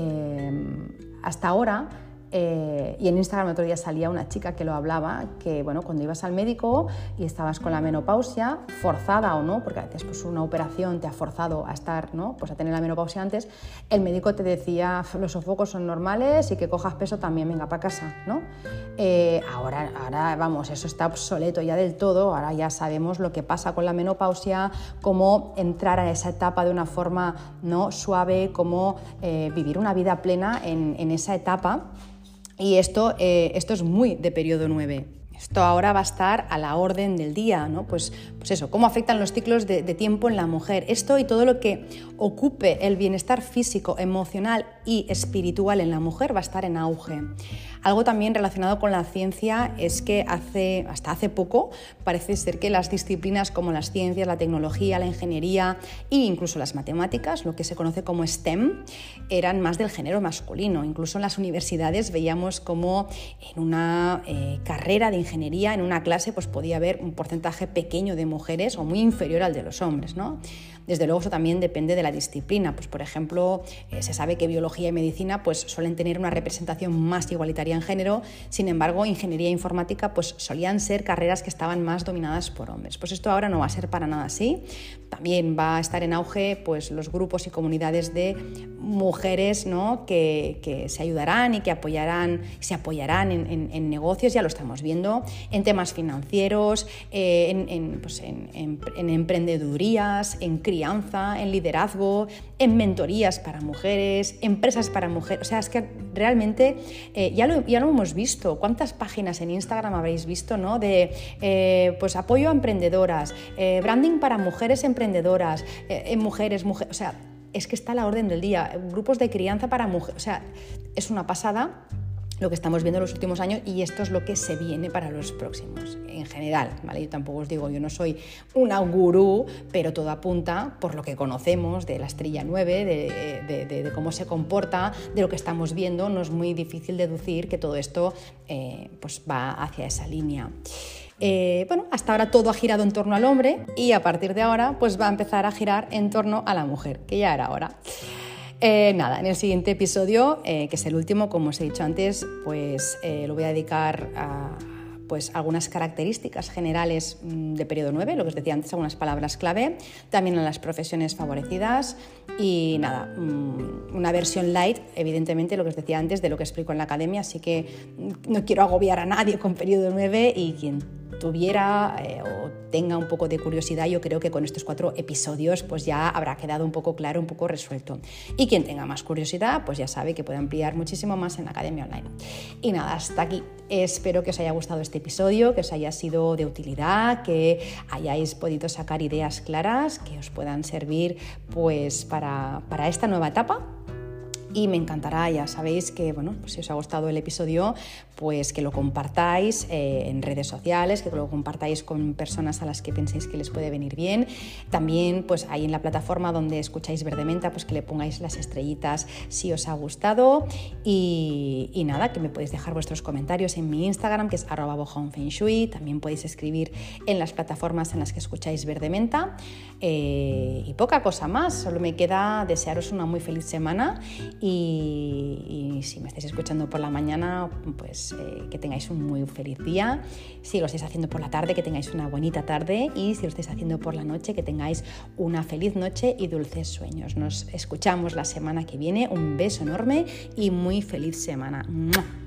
eh, hasta ahora, Eh, y en Instagram el otro día salía una chica que lo hablaba, que bueno, cuando ibas al médico y estabas con la menopausia, forzada o no, porque a veces pues, una operación te ha forzado a estar, ¿no? Pues a tener la menopausia antes, el médico te decía los sofocos son normales y que cojas peso también, venga para casa, ¿no? Eh, ahora, ahora, vamos, eso está obsoleto ya del todo, ahora ya sabemos lo que pasa con la menopausia, cómo entrar a esa etapa de una forma, ¿no? suave, cómo eh, vivir una vida plena en, en esa etapa. Y esto, eh, esto es muy de periodo nueve. Esto ahora va a estar a la orden del día, ¿no? Pues, pues eso, cómo afectan los ciclos de, de tiempo en la mujer. Esto y todo lo que ocupe el bienestar físico, emocional y espiritual en la mujer va a estar en auge. Algo también relacionado con la ciencia es que hace, hasta hace poco parece ser que las disciplinas como las ciencias, la tecnología, la ingeniería e incluso las matemáticas, lo que se conoce como STEM, eran más del género masculino. Incluso en las universidades veíamos como en una eh, carrera de ingeniería, en una clase, pues podía haber un porcentaje pequeño de mujeres o muy inferior al de los hombres, ¿no? Desde luego eso también depende de la disciplina. Pues, por ejemplo, eh, se sabe que biología y medicina pues, suelen tener una representación más igualitaria en género, sin embargo, ingeniería e informática pues, solían ser carreras que estaban más dominadas por hombres. Pues esto ahora no va a ser para nada así. También va a estar en auge pues, los grupos y comunidades de mujeres, ¿no? que, que se ayudarán y que apoyarán, se apoyarán en, en, en negocios, ya lo estamos viendo, en temas financieros, eh, en, en, pues, en, en, en emprendedurías, en crianza, en liderazgo, en mentorías para mujeres, empresas para mujeres. O sea, es que realmente eh, ya, lo, ya lo hemos visto. ¿Cuántas páginas en Instagram habréis visto, ¿no? de eh, pues, apoyo a emprendedoras, eh, branding para mujeres emprendedoras, eh, en mujeres, mujeres, o sea, es que está a la orden del día, grupos de crianza para mujeres, o sea, es una pasada lo que estamos viendo en los últimos años y esto es lo que se viene para los próximos, en general, ¿vale? Yo tampoco os digo, yo no soy una gurú, pero todo apunta, por lo que conocemos de la estrella nueve, de, de, de, de cómo se comporta, de lo que estamos viendo, no es muy difícil deducir que todo esto eh, pues va hacia esa línea. Eh, bueno, hasta ahora todo ha girado en torno al hombre y a partir de ahora pues va a empezar a girar en torno a la mujer, que ya era hora. Eh, nada, en el siguiente episodio, eh, que es el último, como os he dicho antes, pues eh, lo voy a dedicar a pues, algunas características generales de periodo nueve, lo que os decía antes, algunas palabras clave, también a las profesiones favorecidas y nada, una versión light, evidentemente, lo que os decía antes, de lo que explico en la academia, así que no quiero agobiar a nadie con periodo nueve y quien tuviera eh, o tenga un poco de curiosidad, yo creo que con estos cuatro episodios pues ya habrá quedado un poco claro, un poco resuelto. Y quien tenga más curiosidad, pues ya sabe que puede ampliar muchísimo más en la Academia Online. Y nada, hasta aquí. Espero que os haya gustado este episodio, que os haya sido de utilidad, que hayáis podido sacar ideas claras, que os puedan servir pues para, para esta nueva etapa. Y me encantará, ya sabéis que, bueno, pues si os ha gustado el episodio, pues que lo compartáis eh, en redes sociales, que lo compartáis con personas a las que penséis que les puede venir bien. También, pues ahí en la plataforma donde escucháis Verde Menta, pues que le pongáis las estrellitas si os ha gustado. Y, y nada, que me podéis dejar vuestros comentarios en mi Instagram, que es arroba bojonfengshui. También podéis escribir en las plataformas en las que escucháis Verde Menta. Eh, y poca cosa más, solo me queda desearos una muy feliz semana. Y, y si me estáis escuchando por la mañana, pues eh, que tengáis un muy feliz día. Si lo estáis haciendo por la tarde, que tengáis una bonita tarde. Y si lo estáis haciendo por la noche, que tengáis una feliz noche y dulces sueños. Nos escuchamos la semana que viene. Un beso enorme y muy feliz semana. ¡Mua!